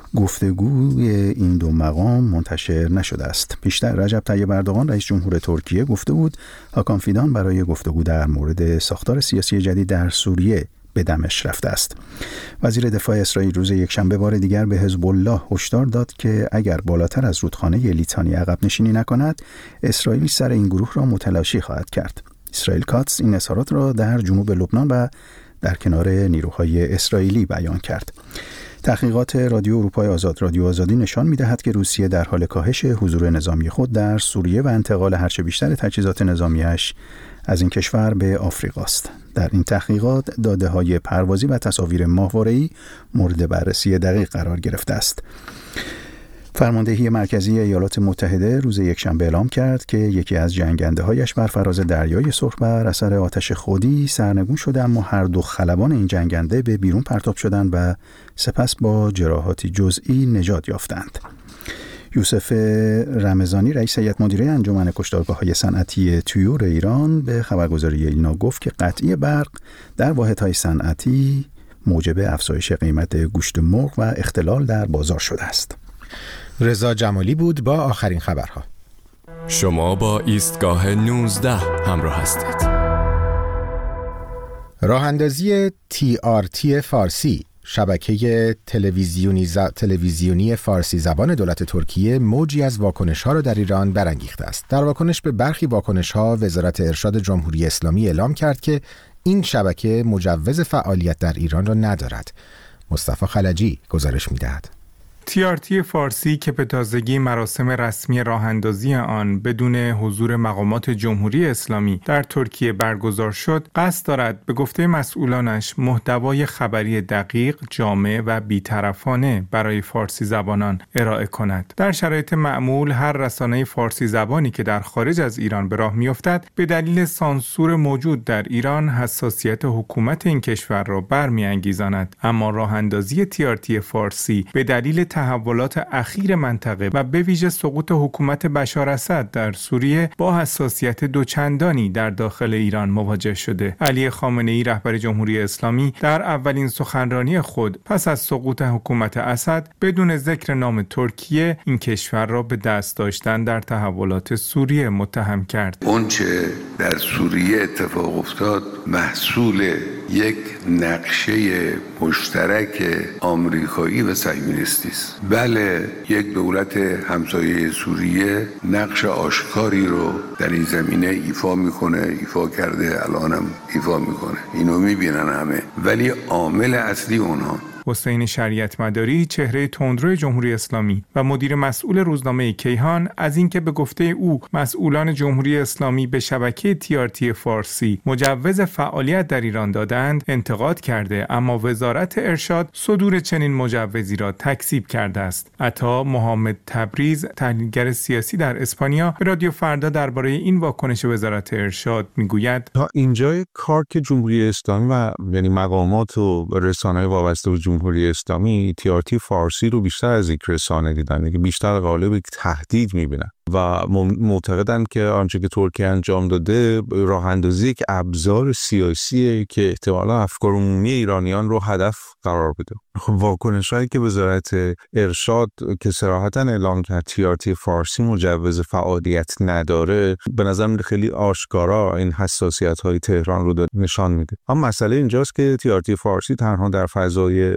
گفتگوی این دو مقام منتشر نشده است. پیشتر رجب طیب اردوغان رئیس جمهور ترکیه گفته بود هاکان فیدان برای گفتگو در مورد ساختار سیاسی جدید در سوریه به دمشق رفته است. وزیر دفاع اسرائیل روز یکشنبه بار دیگر به حزب الله هشدار داد که اگر بالاتر از رودخانه لیتانی عقب نشینی نکند، اسرائیل سر این گروه را متلاشی خواهد کرد. اسرائیل کاتس این اظهارات را در جنوب لبنان و در کنار نیروهای اسرائیلی بیان کرد. تحقیقات رادیو اروپای آزاد، رادیو آزادی، نشان می‌دهد که روسیه در حال کاهش حضور نظامی خود در سوریه و انتقال هرچه بیشتر تجهیزات نظامیش از این کشور به آفریقا است. در این تحقیقات داده‌های پروازی و تصاویر ماهواره‌ای مورد بررسی دقیق قرار گرفته است. فرماندهی مرکزی ایالات متحده روز یکشنبه اعلام کرد که یکی از جنگنده‌هایش بر فراز دریای سرخ بر اثر آتش خودی سرنگون شده، اما هر دو خلبان این جنگنده به بیرون پرتاب شدند و سپس با جراحاتی جزئی نجات یافتند. یوسف رمضانی، رئیس هیئت مدیره انجمن کشتارگاه‌های صنعتی طیور ایران، به خبرگزاری ایلنا گفت که قطعی برق در واحدهای صنعتی موجب افزایش قیمت گوشت مرغ و اختلال در بازار شده است. رضا جمالی بود با آخرین خبرها. شما با ایستگاه نوزده همراه هستید. راه اندازی تی آر تی فارسی، شبکه تلویزیونی, ز... تلویزیونی فارسی زبان دولت ترکیه، موجی از واکنش‌ها را در ایران برانگیخته است. در واکنش به برخی واکنش‌ها، وزارت ارشاد جمهوری اسلامی اعلام کرد که این شبکه مجوز فعالیت در ایران را ندارد. مصطفی خلجی گزارش می‌دهد. تی آر تی فارسی که به تازگی مراسم رسمی راه‌اندازی آن بدون حضور مقامات جمهوری اسلامی در ترکیه برگزار شد، قصد دارد به گفته مسئولانش محتوای خبری دقیق، جامع و بی‌طرفانه برای فارسی زبانان ارائه کند. در شرایط معمول هر رسانه فارسی زبانی که در خارج از ایران به راه می‌افتد، به دلیل سانسور موجود در ایران حساسیت حکومت این کشور را برمی‌انگیزاند. اما راه‌اندازی تی آر تی فارسی به دلیل تحولات اخیر منطقه و به ویژه سقوط حکومت بشار اسد در سوریه با حساسیت دوچندانی در داخل ایران مواجه شده. علی خامنه‌ای، رهبر جمهوری اسلامی، در اولین سخنرانی خود پس از سقوط حکومت اسد بدون ذکر نام ترکیه این کشور را به دست داشتن در تحولات سوریه متهم کرد. اونچه در سوریه اتفاق افتاد محصول یک نقشه مشترک آمریکایی و صهیونیستی است. بله، یک دولت همسایه سوریه نقش آشکاری رو در این زمینه ایفا میکنه، ایفا کرده، الانم ایفا میکنه، اینو میبینن همه. ولی عامل اصلی اونها حسین شریعت مداری، چهره تندرو جمهوری اسلامی و مدیر مسئول روزنامه کیهان، از اینکه به گفته او مسئولان جمهوری اسلامی به شبکه تی آر تی فارسی مجوز فعالیت در ایران دادند انتقاد کرده، اما وزارت ارشاد صدور چنین مجوزی را تکذیب کرده است. عطا محمد تبریز، تحلیلگر سیاسی در اسپانیا، به رادیو فردا درباره این واکنش وزارت ارشاد میگوید: تا اینجای کار که جمهوری اسلامی و یعنی مقامات و رسانه‌های وابسته به جمهوری اسلامی تی آر تی فارسی رو بیشتر از یک رسانه دیدن، که بیشتر قالب تهدید میبینن و معتقدند که آنچه که ترکیه انجام داده راه اندازی یک ابزار سیاسیه که احتمالا افکار عمومی ایرانیان رو هدف قرار بده. واکنش‌هایی که وزارت ارشاد که صراحتاً اعلام کرد تی آر تی فارسی مجوز فعالیت نداره، به نظر خیلی آشکارا این حساسیت‌های تهران رو نشان میده. اما مسئله اینجاست که تی آر تی فارسی تنها در فضای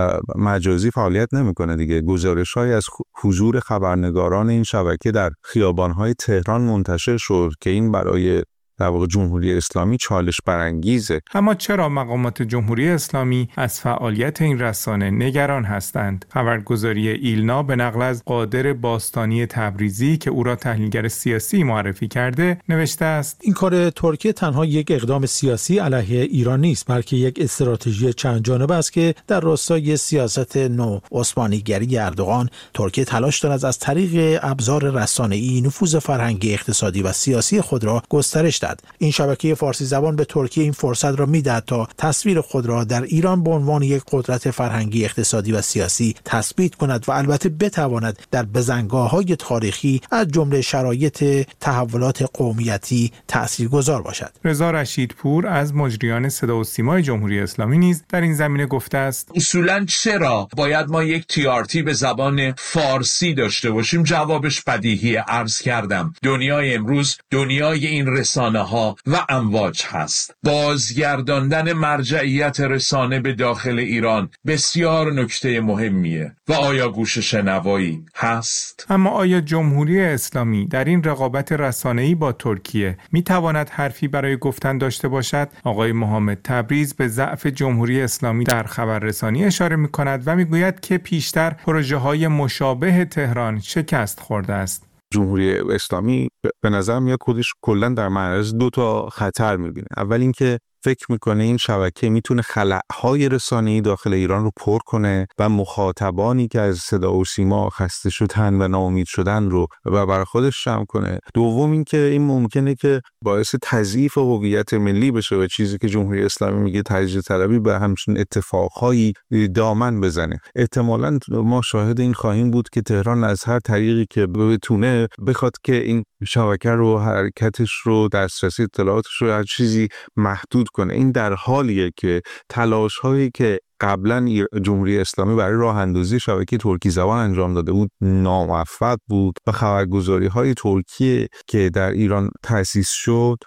مجازی فعالیت نمی‌کنه دیگه. گزارش‌هایی از حضور خبرنگاران این شبکه در خیابان‌های تهران منتشر شد که این برای در واقع جمهوری اسلامی چالش برانگیزه. اما چرا مقامات جمهوری اسلامی از فعالیت این رسانه نگران هستند؟ خبرگزاری ایلنا به نقل از قادر باستانی تبریزی که او را تحلیلگر سیاسی معرفی کرده نوشته است: این کار ترکیه تنها یک اقدام سیاسی علیه ایران نیست، بلکه یک استراتژی چند جانبه است که در راستای سیاست نو عثمانیگری اردوغان ترکیه تلاش دارد از طریق ابزار رسانه‌ای نفوذ فرهنگی، اقتصادی و سیاسی خود را گسترش دهد. این شبکه فارسی زبان به ترکیه این فرصت را میدهد تا تصویر خود را در ایران به عنوان یک قدرت فرهنگی، اقتصادی و سیاسی تثبیت کند و البته بتواند در بزنگاه‌های تاریخی از جمله شرایط تحولات قومیتی تاثیرگذار باشد. رضا رشیدپور از مجریان صدا و سیمای جمهوری اسلامی نیز در این زمینه گفته است: اصولاً چرا باید ما یک تی آر تی به زبان فارسی داشته باشیم؟ جوابش بدیهیه. عرض کردم دنیای امروز دنیای این رسانه ها و امواج هست. بازگرداندن مرجعیت رسانه به داخل ایران بسیار نکته مهمیه و آیا گوش شنوایی هست؟ اما آیا جمهوری اسلامی در این رقابت رسانه‌ای با ترکیه میتواند حرفی برای گفتن داشته باشد؟ آقای محمد تبریز به ضعف جمهوری اسلامی در خبررسانی اشاره می‌کند و میگوید که پیشتر پروژه‌های مشابه تهران شکست خورده است. جمهوری اسلامی به نظر میاد خودش کلا در معرض دو تا خطر میبینه. اول اینکه فکر میکنه این شبکه میتونه خلأهای رسانه‌ای داخل ایران رو پر کنه و مخاطبانی که از صدا و سیما خسته شدن و ناامید شدن رو و برای خودش جمع کنه. دوم اینکه این ممکنه که باعث تضعیف هویت ملی بشه و چیزی که جمهوری اسلامی میگه تجزیه طلبی به همچین اتفاقهایی دامن بزنه. احتمالاً ما شاهد این خواهیم بود که تهران از هر طریقی که بتونه بخواد که این شبکه رو، حرکتش رو، دسترسی اطلاعاتش رو هر چیزی محدود کنه. این در حالیه که تلاش هایی که قبلا جمهوری اسلامی برای راه اندازی شبکه ترکی زبان انجام داده بود ناموفق بود و خبرگزاری های ترکیه که در ایران تأسیس شد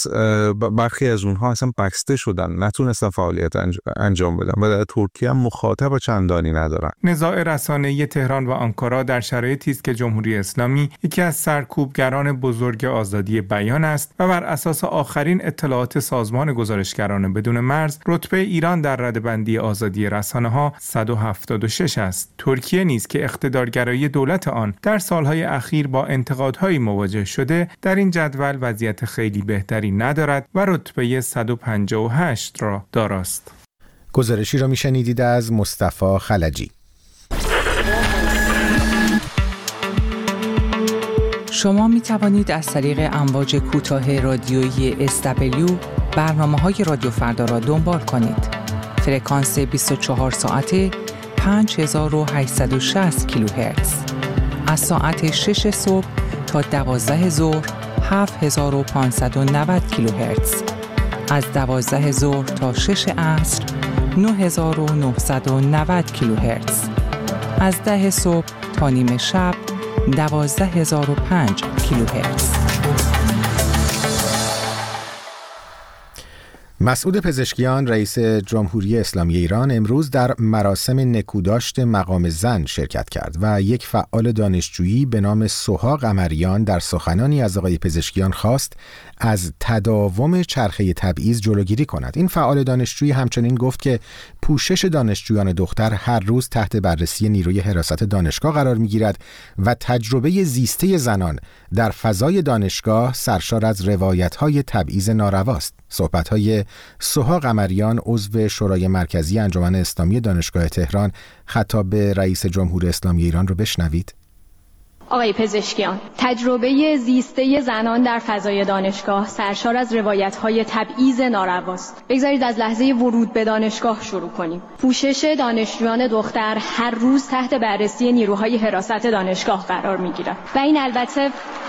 برخی از اونها اصلا بسته شدن، نتونستن فعالیت انجام بدن و در ترکیه هم مخاطب چندانی ندارن. نزاع رسانه‌ای تهران و آنکارا در شرایطی است که جمهوری اسلامی یکی از سرکوبگران بزرگ آزادی بیان است و بر اساس آخرین اطلاعات سازمان گزارشگران بدون مرز رتبه ایران در رده‌بندی آزادی رسانه‌ها صد و هفتاد و شش است. ترکیه نیز که اقتدارگرایی دولت آن در سالهای اخیر با انتقادهایی مواجه شده، در این جدول وضعیت خیلی بهتری ندارد و رتبه صد و پنجاه و هشت را داراست. گزارشی را میشنیدید از مصطفی خلجی. شما می توانید از طریق امواج کوتاه رادیویی اس دبلیو برنامه‌های رادیو فردا را دنبال کنید. فرکانس بیست و چهار ساعته پنج هزار و هشتصد و شصت کیلوهرتز. از ساعت شش صبح تا دوازده ظهر هفت هزار و پانصد و نود کیلوهرتز. از دوازده ظهر تا شش عصر نه هزار و نهصد و نود کیلوهرتز. از ده صبح تا نیم شب دوازده هزار و پنج کیلوهرتز. مسعود پزشکیان رئیس جمهوری اسلامی ایران امروز در مراسم نکوداشت مقام زن شرکت کرد و یک فعال دانشجویی به نام سوها قمریان در سخنانی از آقای پزشکیان خواست از تداوم چرخه تبعیض جلوگیری کند. این فعال دانشجویی همچنین گفت که پوشش دانشجویان دختر هر روز تحت بررسی نیروی حراست دانشگاه قرار می‌گیرد و تجربه زیسته زنان در فضای دانشگاه سرشار از روایت‌های تبعیض نارواست. صحبت‌های سوها قمریان عضو شورای مرکزی انجمن اسلامی دانشگاه تهران خطاب به رئیس جمهوری اسلامی ایران رو بشنوید. آقای پزشکیان، تجربه زیسته زنان در فضای دانشگاه سرشار از روایت‌های تبعیض نارواست. بگذارید از لحظه ورود به دانشگاه شروع کنیم. پوشش دانشجویان دختر هر روز تحت بررسی نیروهای حراست دانشگاه قرار می‌گیرد و این البته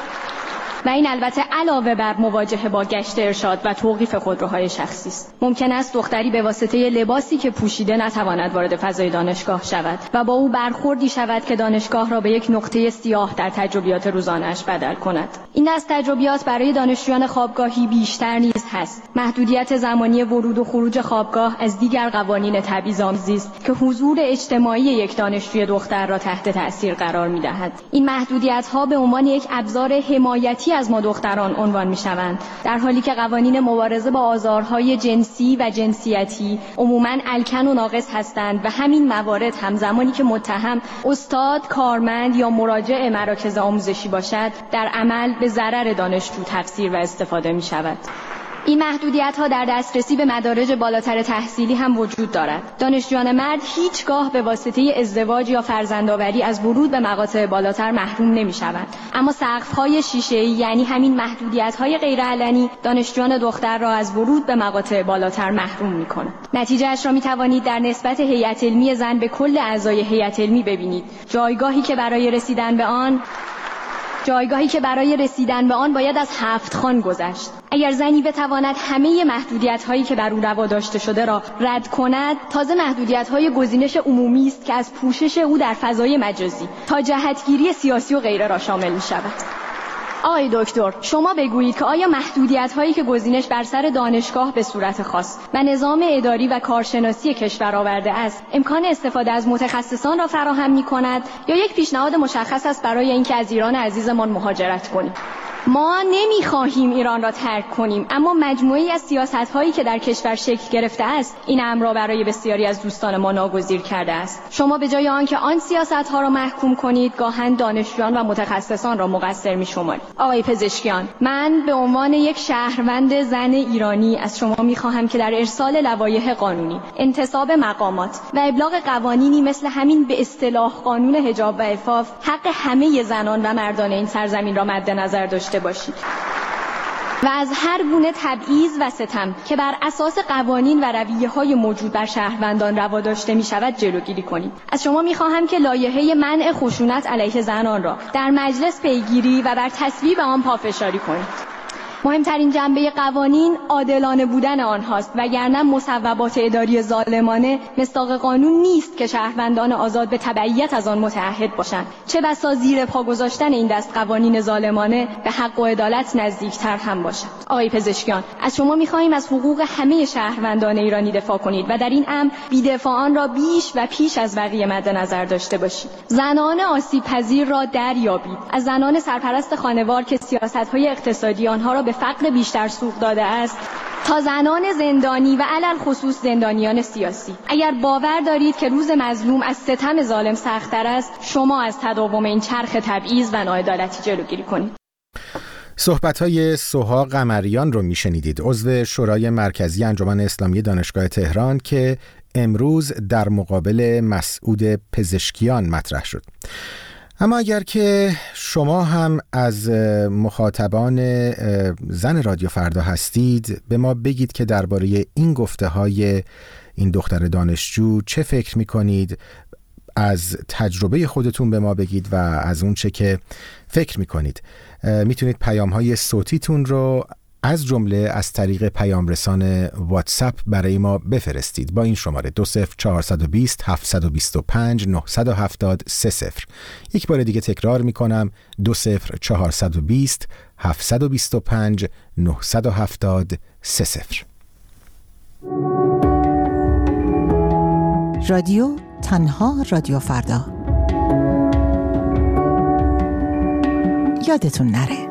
و این البته علاوه بر مواجهه با گشت ارشاد و توقیف خودروهای شخصی است. ممکن است دختری به واسطه لباسی که پوشیده نتواند وارد فضای دانشگاه شود و با او برخوردی شود که دانشگاه را به یک نقطه سیاه در تجربیات روزانه‌اش بدل کند. این از تجربیات برای دانشجویان خوابگاهی بیشتر نیز هست. محدودیت زمانی ورود و خروج خوابگاه از دیگر قوانین تبعیض‌آمیزی است که حضور اجتماعی یک دانشجوی دختر را تحت تأثیر قرار می‌دهد. این محدودیت‌ها به عنوان یک ابزار حمایتی از ما دختران عنوان می‌شوند، در حالی که قوانین مبارزه با آزارهای جنسی و جنسیتی عموماً الکن و ناقص هستند و همین موارد همزمانی که متهم استاد، کارمند یا مراجع مراکز آموزشی باشد، در عمل به ضرر دانشجو تفسیر و استفاده می‌شود. این محدودیت‌ها در دسترسی به مدارج بالاتر تحصیلی هم وجود دارد. دانشجویان مرد هیچگاه به واسطه ازدواج یا فرزندآوری از ورود به مقاطع بالاتر محروم نمی‌شوند. اما سقف‌های شیشه‌ای، یعنی همین محدودیت‌های غیرعلنی، دانشجویان دختر را از ورود به مقاطع بالاتر محروم می‌کند. نتیجه‌اش را می‌توانید در نسبت هیئت علمی زن به کل اعضای هیئت علمی ببینید. جایگاهی که برای رسیدن به آن جایگاهی که برای رسیدن به آن باید از هفت خوان گذشت. اگر زنی بتواند همه محدودیت‌هایی که بر او روا داشته شده را رد کند، تازه محدودیت‌های گزینش عمومی است که از پوشش او در فضای مجازی تا جهتگیری سیاسی و غیره را شامل می‌شود. آقای دکتر، شما بگویید که آیا محدودیت‌هایی که گزینش بر سر دانشگاه به صورت خاص و نظام اداری و کارشناسی کشور آورده است، امکان استفاده از متخصصان را فراهم می‌کند یا یک پیشنهاد مشخص است برای اینکه از ایران عزیزمان مهاجرت کنیم؟ ما نمی‌خواهیم ایران را ترک کنیم، اما مجموعه‌ای از سیاست‌هایی که در کشور شکل گرفته است، این امر را برای بسیاری از دوستان ما ناگزیر کرده است. شما به جای آنکه آن سیاست‌ها را محکوم کنید، گاهن دانشجویان و متخصصان را مقصر می‌شمارید. آقای پزشکیان، من به عنوان یک شهروند زن ایرانی از شما می‌خواهم که در ارسال لوایح قانونی، انتصاب مقامات و ابلاغ قوانینی مثل همین به اصطلاح قانون حجاب و عفاف، حق همه زنان و مردان این سرزمین را مد نظر داشته باشید و از هر گونه تبعیض و ستم که بر اساس قوانین و رویه‌های موجود بر شهروندان روا داشته می‌شود جلوگیری کنید. از شما می‌خواهم که لایحه منع خشونت علیه زنان را در مجلس پیگیری و بر تصویب آن پافشاری کنید. مهمترین جنبه قوانین عادلانه بودن آنهاست، وگرنه مصوبات اداری ظالمانه مصداق قانون نیست که شهروندان آزاد به تبعیت از آن متعهد باشند. چه بسا زیر پا گذاشتن این دست قوانین ظالمانه به حق و عدالت نزدیکتر هم باشد. آقای پزشکیان، از شما می‌خواهیم از حقوق همه شهروندان ایرانی دفاع کنید و در این امر بی‌دفاعان را بیش و پیش از بقیه مد نظر داشته باشید. زنان آسیب پذیر را دریابید. از زنان سرپرست خانوار که سیاست‌های اقتصادی آنها را به فقر بیشتر سوق داده است، تا زنان زندانی و علل خصوص زندانیان سیاسی. اگر باور دارید که روز مظلوم از ستم ظالم سخت‌تر است، شما از تداوم این چرخ تبعیض و ناعدالتی جلوگیری کنید. صحبت‌های سوها قمریان رو میشنیدید، عضو شورای مرکزی انجمن اسلامی دانشگاه تهران که امروز در مقابل مسعود پزشکیان مطرح شد. اما اگر که شما هم از مخاطبان زن رادیو فردا هستید، به ما بگید که درباره این گفته‌های این دختر دانشجو چه فکر می‌کنید، از تجربه خودتون به ما بگید و از اون چه که فکر می‌کنید. میتونید پیام‌های صوتیتون رو از جمله از طریق پیام رسان واتساپ برای ما بفرستید با این شماره دو صفر چهارصد و بیست هفتصد و بیست و پنج نهصد و هفتاد سه صفر. یک بار دیگه تکرار میکنم، دو صفر چهارصد و بیست هفتصد و بیست و پنج نهصد و هفتاد سه صفر. رادیو تنها رادیو فردا. یادتون نره.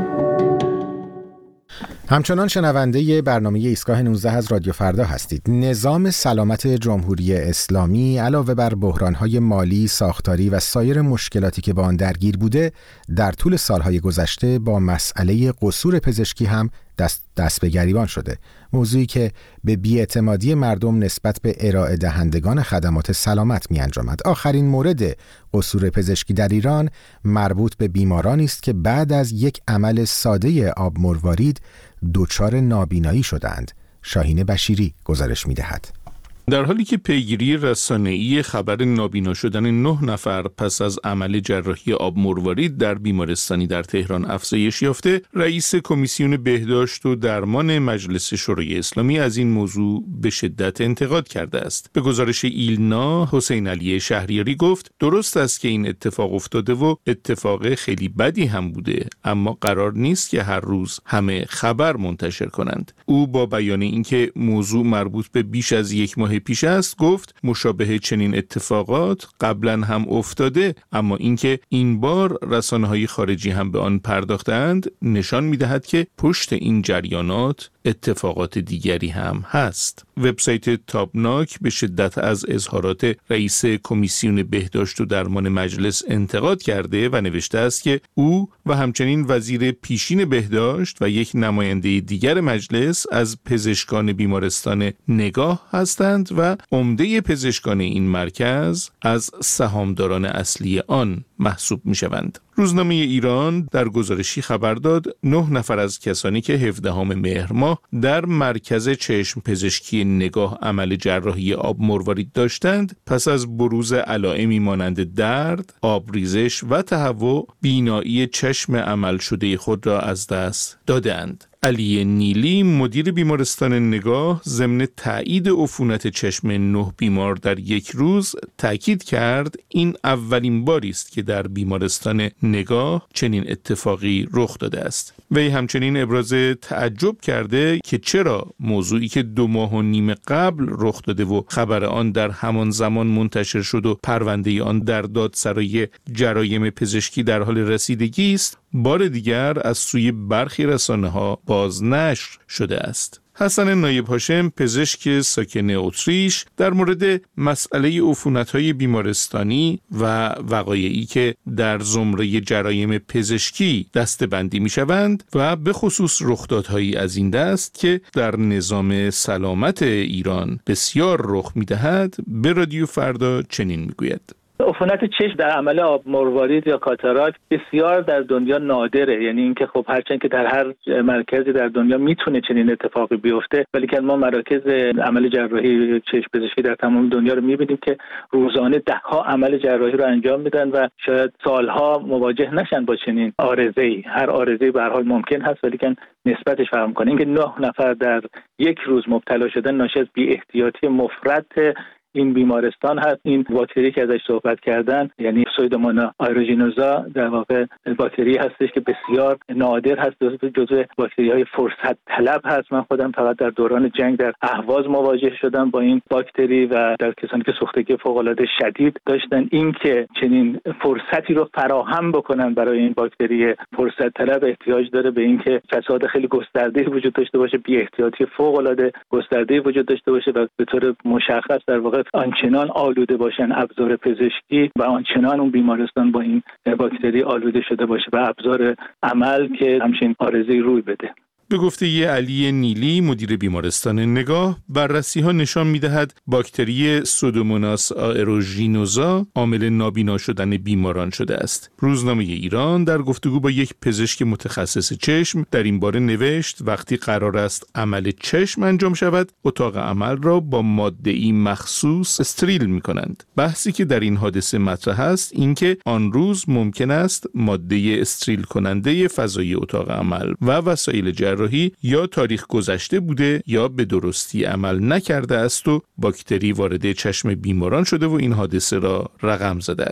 همچنان شنونده برنامه ایستگاه نوزده از رادیو فردا هستید. نظام سلامت جمهوری اسلامی علاوه بر بحران‌های مالی، ساختاری و سایر مشکلاتی که با آن درگیر بوده، در طول سالهای گذشته با مسئله قصور پزشکی هم دست دست به گریبان شده. موضوعی که به بی‌اعتمادی مردم نسبت به ارائه دهندگان خدمات سلامت می‌انجامد. آخرین مورد قصور پزشکی در ایران مربوط به بیمارانی است که بعد از یک عمل ساده آب مروارید دچار نابینایی شدند. شاهین بشیری گزارش می‌دهد. در حالی که پیگیری رسانه‌ای خبر نابینا شدن نه نفر پس از عمل جراحی آب مروارید در بیمارستانی در تهران افزایش یافته، رئیس کمیسیون بهداشت و درمان مجلس شورای اسلامی از این موضوع به شدت انتقاد کرده است. به گزارش ایلنا، حسین علی شهریاری گفت درست است که این اتفاق افتاده و اتفاق خیلی بدی هم بوده، اما قرار نیست که هر روز همه خبر منتشر کنند. او با بیان اینکه موضوع مربوط به بیش از یک ماه پیش است گفت مشابه چنین اتفاقات قبلا هم افتاده، اما اینکه این بار رسانه‌های خارجی هم به آن پرداختند نشان می‌دهد که پشت این جریانات اتفاقات دیگری هم هست. وبسایت تابناک به شدت از اظهارات رئیس کمیسیون بهداشت و درمان مجلس انتقاد کرده و نوشته است که او و همچنین وزیر پیشین بهداشت و یک نماینده دیگر مجلس از پزشکان بیمارستان نگاه هستند و عمده پزشکان این مرکز از سهامداران اصلی آن محسوب می شوند. روزنامه ایران در گزارشی خبر داد نه نفر از کسانی که هفدهم مهر ماه در مرکز چشم پزشکی نگاه عمل جراحی آب مروارید داشتند پس از بروز علائمی مانند درد، آبریزش و تهوع بینایی چشم عمل شده خود را از دست دادند. علی نیلی مدیر بیمارستان نگاه ضمن تایید عفونت چشم نه بیمار در یک روز تاکید کرد این اولین باری است که در بیمارستان نگاه چنین اتفاقی رخ داده است. وی همچنین ابراز تعجب کرده که چرا موضوعی که دو ماه و نیم قبل رخ داده و خبر آن در همان زمان منتشر شد و پرونده آن در دادسرای جرایم پزشکی در حال رسیدگی است، بار دیگر از سوی برخی رسانه‌ها بازنشر شده است. حسن نایب هاشم پزشک ساکن اتریش در مورد مسئله عفونت‌های بیمارستانی و وقایعی که در زمره جرایم پزشکی دسته‌بندی می‌شوند و به خصوص رخدادهایی از این دست که در نظام سلامت ایران بسیار رخ می‌دهد به رادیو فردا چنین می‌گوید. عفونت چشم در عمل آب مروارید یا کاتاراکت بسیار در دنیا نادره، یعنی اینکه خب هرچند که در هر مرکزی در دنیا میتونه چنین اتفاقی بیفته، ولی که ما مراکز عمل جراحی چشم پزشکی در تمام دنیا رو میبینیم که روزانه ده ها عمل جراحی رو انجام میدن و شاید سالها مواجه نشن با چنین عارضه‌ای. هر عارضه‌ای به هر حال ممکن هست، ولی که نسبتش فرق کنه. اینکه نه نفر در یک روز مبتلا شدن ناشی از بی احتیاطی مفرط این بیمارستان هست. این باکتری که ازش صحبت کردن یعنی سویدوموناس آیروژینوزا در واقع باکتری هستش که بسیار نادر هست، جزو باکتری‌های فرصت طلب هست. من خودم فقط در دوران جنگ در اهواز مواجه شدم با این باکتری و در کسانی که سوختگی فوق‌العاده شدید داشتن. این که چنین فرصتی رو فراهم بکنن برای این باکتری فرصت طلب احتیاج داره به این که فساد خیلی گسترده‌ای وجود داشته باشه، بی احتیاطی فوق‌العاده گسترده‌ای وجود داشته باشه و به طور مشخص در واقع آنچنان آلوده باشن ابزار پزشکی و آنچنان اون بیمارستان با این باکتری آلوده شده باشه و ابزار عمل که همچین عارضه‌ای روی بده. به گفته ی علی نیلی مدیر بیمارستان نگاه، بررسی ها نشان می‌دهد باکتری سودوموناس آیروژینوزا عامل نابینا شدن بیماران شده است. روزنامه ایران در گفتگو با یک پزشک متخصص چشم در این باره نوشت وقتی قرار است عمل چشم انجام شود، اتاق عمل را با ماده‌ای مخصوص استریل می‌کنند. بحثی که در این حادثه مطرح است اینکه آن روز ممکن است ماده استریل کننده فضای اتاق عمل و وسایل جراحی یا تاریخ گذشته بوده یا به درستی عمل نکرده است و باکتری وارد چشم بیماران شده و این حادثه را رقم زده است.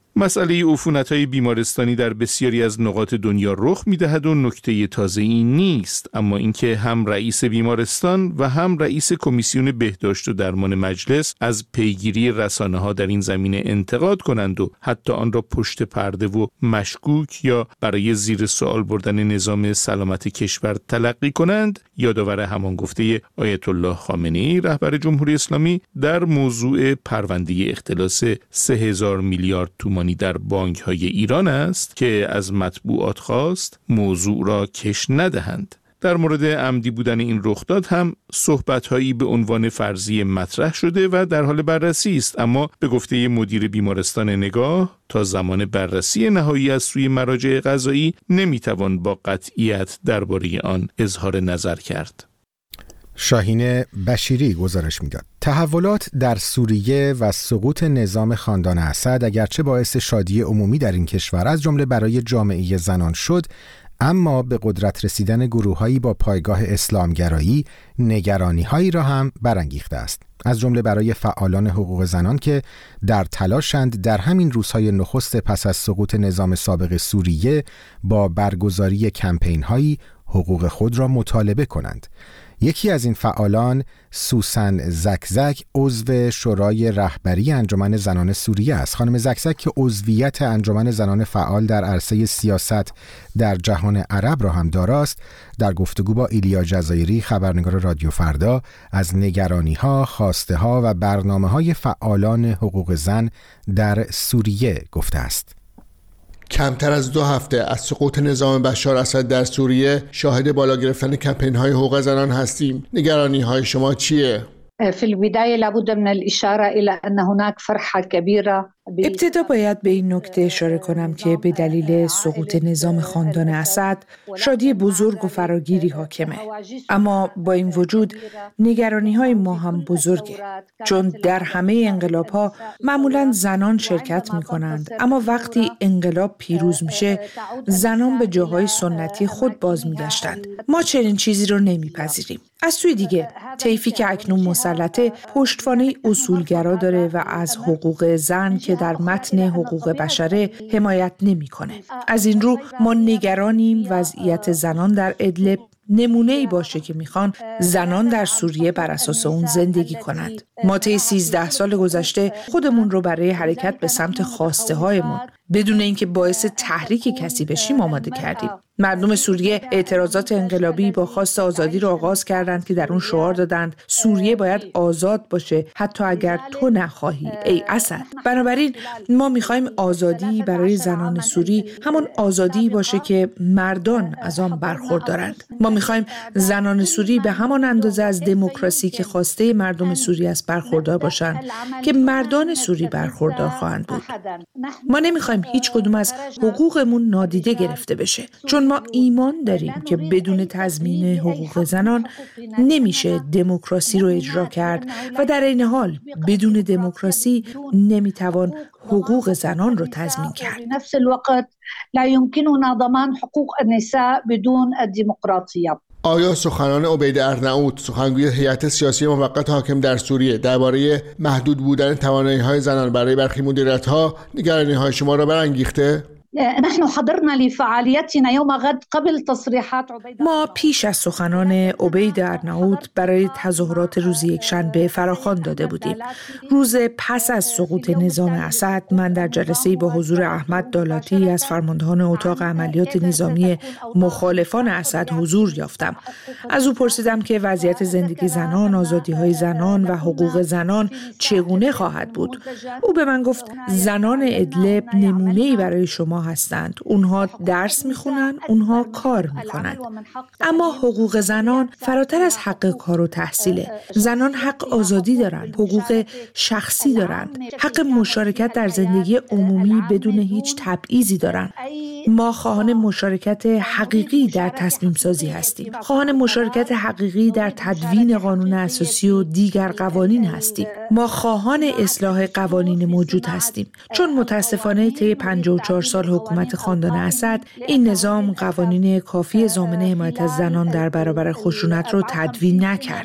مسئله عفونت‌های بیمارستانی در بسیاری از نقاط دنیا رخ می‌دهد و نکته تازه‌ای نیست، اما اینکه هم رئیس بیمارستان و هم رئیس کمیسیون بهداشت و درمان مجلس از پیگیری رسانه‌ها در این زمینه انتقاد کنند و حتی آن را پشت پرده و مشکوک یا برای زیر سوال بردن نظام سلامت کشور تلقی کنند، یادآور همان گفته آیت الله خامنه‌ای رهبر جمهوری اسلامی در موضوع پرونده اختلاس سه هزار میلیارد تومانی در بانک‌های ایران است که از مطبوعات خواست موضوع را کش ندهند. در مورد عمدی بودن این رخداد هم صحبت‌هایی به عنوان فرضی مطرح شده و در حال بررسی است، اما به گفته مدیر بیمارستان نگاه تا زمان بررسی نهایی از سوی مراجع قضایی نمیتوان با قطعیت درباره آن اظهار نظر کرد. شاهین بشیری گزارش میداد. تحولات در سوریه و سقوط نظام خاندان اسد اگرچه باعث شادی عمومی در این کشور از جمله برای جامعه زنان شد، اما به قدرت رسیدن گروه‌هایی با پایگاه اسلامگرایی نگرانی‌هایی را هم برانگیخته است. از جمله برای فعالان حقوق زنان که در تلاشند در همین روزهای نخست پس از سقوط نظام سابق سوریه با برگزاری کمپین‌هایی حقوق خود را مطالبه کنند. یکی از این فعالان سوسن زکزک عضو شورای رهبری انجمن زنان سوریه است. خانم زکزک که عضویت انجمن زنان فعال در عرصه سیاست در جهان عرب را هم داراست، در گفتگو با ایلیا جزایری خبرنگار رادیو فردا از نگرانی‌ها، خواسته‌ها و برنامه‌های فعالان حقوق زن در سوریه گفته است. کمتر از دو هفته از سقوط نظام بشار اسد در سوریه شاهد بالا گرفتن کمپین‌های حقوق زنان هستیم. نگرانی‌های شما چیه؟ في البداية لابد من الإشارة إلى أن هناك فرحة كبيرة. ابتدا باید به این نکته اشاره کنم که به دلیل سقوط نظام خاندان اسد شادی بزرگ و فراگیری حاکمه، اما با این وجود نگرانی های ما هم بزرگه، چون در همه انقلاب ها معمولا زنان شرکت می کنند، اما وقتی انقلاب پیروز میشه زنان به جاهای سنتی خود باز می گشتند. ما چنین چیزی رو نمی پذیریم. از سوی دیگه طیفی که اکنون مسلطه پشتوانه اصولگرا داره و از حقوق زن که در متن حقوق بشره حمایت نمی‌کنه. از این رو ما نگرانیم وضعیت زنان در ادلب نمونه‌ای باشه که میخوان زنان در سوریه بر اساس اون زندگی کنند. ما طی سیزده سال گذشته خودمون رو برای حرکت به سمت خواسته هایمون بدون اینکه باعث تحریک کسی بشیم آماده کردیم. مردم سوریه اعتراضات انقلابی با خواست آزادی را آغاز کردند که در اون شعار دادند سوریه باید آزاد باشه حتی اگر تو نخواهی ای اسد. بنابراین ما میخوایم آزادی برای زنان سوری همون آزادی باشه که مردان از آن برخوردارند. ما میخوایم زنان سوری به همان اندازه از دموکراسی که خواسته مردم سوری است برخوردار باشند که مردان سوری برخوردار خواهند بود. ما نمیخوایم هیچ کدوم از حقوقمون نادیده گرفته بشه، چون ما ایمان داریم که بدون تضمین حقوق زنان نمیشه دموکراسی رو اجرا کرد و در این حال بدون دموکراسی نمیتوان حقوق زنان رو تضمین کرد. در نفس الوقت لا يمكننا ضمان حقوق النساء بدون الديمقراطية. آیا سخنان عبید ارناؤوط سخنگوی هیئت سیاسی موقت حاکم در سوریه درباره محدود بودن توانایی‌های زنان برای برخی مدیریت‌ها نگرانی‌های شما را برانگیخته؟ نحن حضرنا لفعاليتنا يوم غد قبل تصريحات عبید. ما پیش از سخنان عبید ارناؤوط برای تظاهرات روز یکشنبه فراخوان داده بودیم. روز پس از سقوط نظام اسد من در جلسه‌ای با حضور احمد دالاتی از فرماندهان اتاق عملیات نظامی مخالفان اسد حضور یافتم. از او پرسیدم که وضعیت زندگی زنان، آزادی‌های زنان و حقوق زنان چگونه خواهد بود. او به من گفت زنان ادلب نمونه‌ای برای شما هستند. اونها درس میخونن، اونها کار میکنن. اما حقوق زنان فراتر از حق کار و تحصیله. زنان حق آزادی دارند، حقوق شخصی دارند، حق مشارکت در زندگی عمومی بدون هیچ تبعیضی دارند. ما خواهان مشارکت حقیقی در تصمیم سازی هستیم. خواهان مشارکت حقیقی در تدوین قانون اساسی و دیگر قوانین هستیم. ما خواهان اصلاح قوانین موجود هستیم. چون متاسفانه طی پنجاه و چهار سال حکومت خاندان اسد، این نظام قوانین کافی ضامن حمایت از زنان در برابر خشونت رو تدوین نکرد.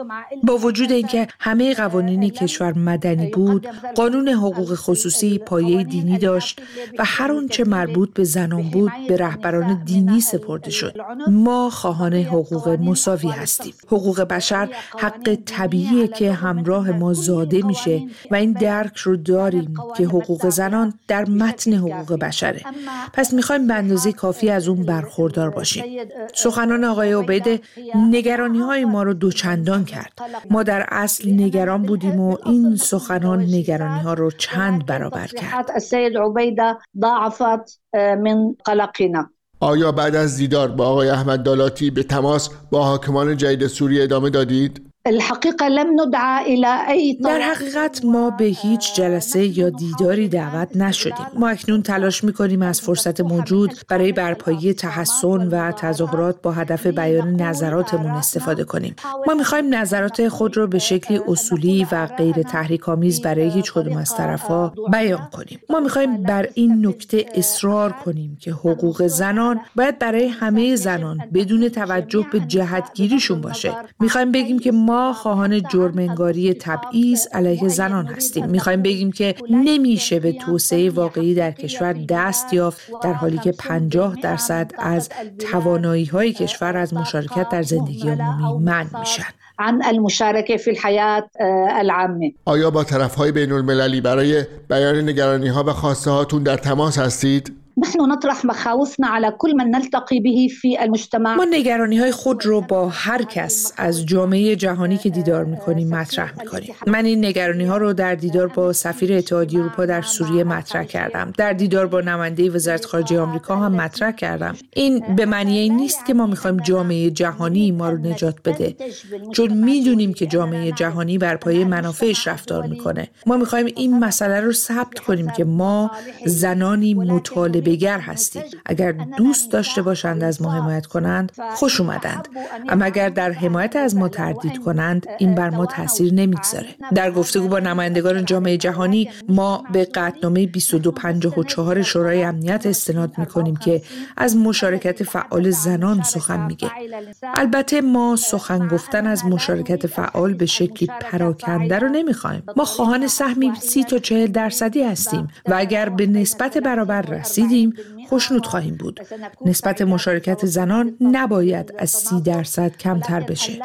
با وجود اینکه همه قوانین کشور مدنی بود، قانون حقوق خصوصی پایه دینی داشت و هر آنچه مربوط به زنان بود به رهبران دینی سپرده شد. ما خواهان حقوق مساوی هستیم. حقوق بشر حق طبیعیه که همراه ما زاده میشه و این درک رو داریم که حقوق زنان در متن حقوق بشره. پس میخوایم به اندازه کافی از اون برخوردار باشیم. سخنان آقای عبیده نگرانی های ما رو دوچندان کرد. ما در اصل نگران بودیم و این سخنان نگرانی ها رو چند برابر کرد. السيد عبيدة ضاعفت من قلقنا. آیا بعد از دیدار با آقای احمد دالاتی به تماس با حاکمان جدید سوریه ادامه دادید؟ الحقيقة لم ندعى إلى أي در حقیقت ما به هیچ جلسه یا دیداری دعوت نشدیم. ما اکنون تلاش می‌کنیم از فرصت موجود برای برپایی تحسن و تظاهرات با هدف بیان نظراتمون استفاده کنیم. ما می‌خوایم نظرات خود را به شکلی اصولی و غیر تحریک‌آمیز برای هیچ کدوم از طرف‌ها بیان کنیم. ما می‌خوایم بر این نکته اصرار کنیم که حقوق زنان باید برای همه زنان بدون توجه به جهتگیریشون باشه. می‌خوایم بگیم که ما ما خواهان جرم‌انگاری تبعیض علیه زنان هستیم. می‌خوایم بگیم که نمیشه به توسعه واقعی در کشور دست یافت در حالی که پنجاه درصد از توانایی‌های کشور از مشارکت در زندگی عمومی منع میشن. عن المشاركة في الحياة العامة. آیا با طرف‌های بین‌المللی برای بیان نگرانی‌ها و خواسته‌هاتون در تماس هستید؟ نحن نطرح مخاوفنا على كل من نلتقي به في المجتمع. ما نگرانی‌های خود رو با هر کس از جامعه جهانی که دیدار می‌کنیم مطرح می‌کنیم. من این نگرانی‌ها رو در دیدار با سفیر اتحادیه اروپا در سوریه مطرح کردم. در دیدار با نماینده وزارت خارجه آمریکا هم مطرح کردم. این به معنی این نیست که ما می‌خوایم جامعه جهانی ما رو نجات بده. چون می‌دونیم که جامعه جهانی بر پایه منافعش رفتار می‌کنه. ما می‌خوایم این مسئله رو ثبت کنیم که ما زنانی مطالبه بگر هستیم. اگر دوست داشته باشند از ما حمایت کنند خوش اومدند، اما اگر در حمایت از ما تردید کنند این بر ما تاثیر نمیگذاره. در گفتگو با نمایندگان جامعه جهانی ما به قطعنامه بیست و دو پنجاه و چهار شورای امنیت استناد میکنیم که از مشارکت فعال زنان سخن میگه. البته ما سخن گفتن از مشارکت فعال به شکلی پراکنده رو نمیخوایم. ما خواهان سهمی سی تا چهل درصدی هستیم و اگر به نسبت برابر رسیدیم خوشنود خواهیم بود. نسبت مشارکت زنان نباید از سی درصد کمتر بشه.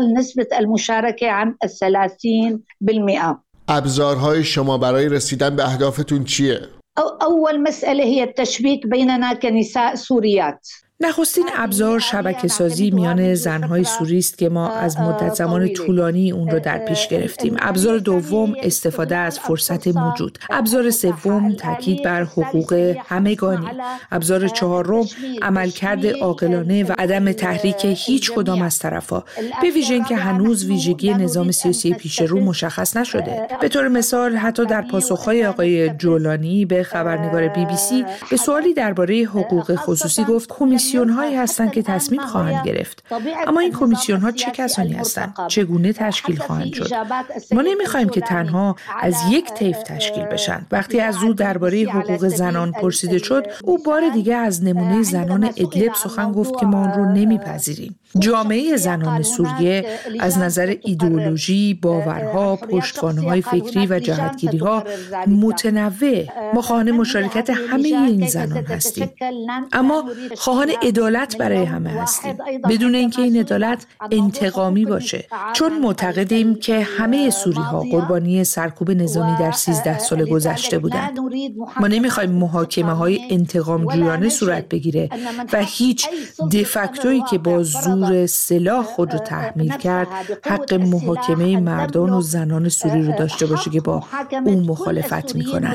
ابزارهای شما برای رسیدن به اهدافتون چیه؟ اول مسئله هي التشبيك بيننا كنساء سوريات. نخستین ابزار شبکه‌سازی میان زن‌های سوری است که ما از مدت زمان طولانی اون رو در پیش گرفتیم. ابزار دوم استفاده از فرصت موجود. ابزار سوم تاکید بر حقوق همگانی. ابزار چهارم عملکرد عاقلانه و عدم تحریک هیچ کدام از طرف‌ها. به ویژه اینکه هنوز ویژگی نظام سیاسی پیش رو مشخص نشده. به طور مثال حتی در پاسخ‌های آقای جولانی به خبرنگار بی بی سی به سوالی درباره حقوق خصوصی گفت کمیسیون هایی هستند که تصمیم خواهند گرفت. اما این کمیسیون ها چه کسانی هستند؟ چگونه تشکیل خواهند شد؟ ما نمیخوایم که تنها از یک طیف تشکیل بشن. وقتی از او درباره حقوق زنان پرسیده شد، او بار دیگه از نمونه زنان ادلب سخن گفت که ما آن رو نمیپذیریم. جامعه زنان سوریه از نظر ایدئولوژی، باورها، پشتوانه‌های فکری و جهتگیری‌ها متنوع. ما خواهان مشارکت همه این زنان هستیم. اما خواهان عدالت برای همه هستیم، بدون اینکه این عدالت انتقامی باشه. چون معتقدیم که همه سوری‌ها قربانی سرکوب نظامی در سیزده سال گذشته بودند. ما نمی‌خوایم محاکمه‌های انتقام‌جویانه صورت بگیره و هیچ دفکتویی که با زور سلاح خود رو تحمیل کرد حق محاکمه مردان و زنان سوری رو داشته باشه که با اون مخالفت میکنن.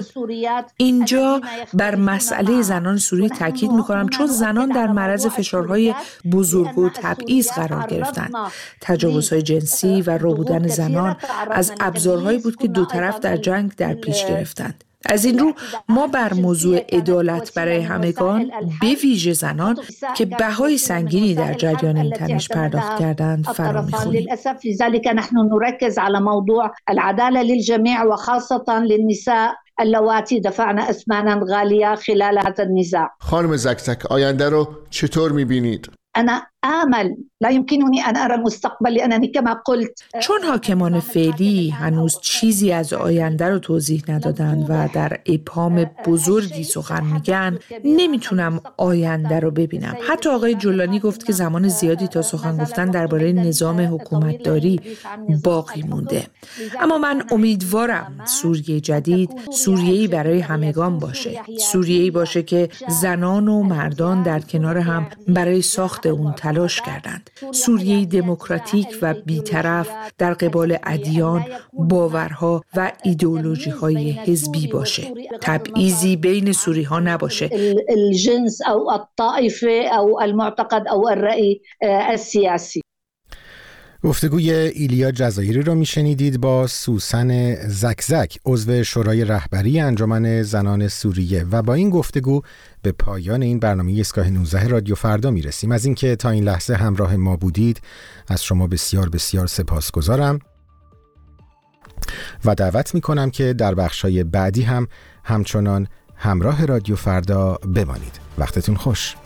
اینجا بر مسئله زنان سوری تاکید میکنم چون زنان در معرض فشارهای بزرگ و تبعیض قرار گرفتن. تجاوزهای جنسی و ربودن زنان از ابزارهایی بود که دو طرف در جنگ در پیش گرفتند. از این رو ما بر موضوع عدالت برای همگان به ویژه زنان که بهای سنگینی در جریان این تنش پرداخت کردند فرا می‌خوانیم. لذلك نحن نركز على موضوع العدالة للجميع وخاصة للنساء اللواتي دفعنا أثمانا غالية خلال هذا النزاع. خانم زکزک، آینده رو چطور می‌بینید؟ أنا آمل لا يمكنني أن أرى المستقبل لأنني كما قلت. چون حاکمان فعلی هنوز چیزی از آینده رو توضیح ندادن و در ابهام بزرگی سخن میگن، نمیتونم آینده رو ببینم. حتی آقای جولانی گفت که زمان زیادی تا سخن گفتن درباره نظام حکومتداری باقی مونده. اما من امیدوارم سوریه جدید سوریه‌ای برای همگان باشه. سوریه‌ای باشه که زنان و مردان در کنار هم برای ساخت اون تلاش کردند. سوریه دموکراتیک و بی‌طرف در قبال ادیان، باورها و ایدئولوژی‌های حزبی باشه. تبعیضی بین سوری‌ها نباشه. الجنس او الطائفه او المعتقد او الرأی السیاسی. گفتگوی ایلیا جزایری را میشنیدید با سوسن زکزک، عضو شورای رهبری انجمن زنان سوریه. و با این گفتگو به پایان این برنامه ایستگاه نوزده رادیو فردا میرسیم. از اینکه تا این لحظه همراه ما بودید از شما بسیار بسیار سپاسگزارم و دعوت میکنم که در بخشای بعدی هم همچنان همراه رادیو فردا بمانید. وقتتون خوش.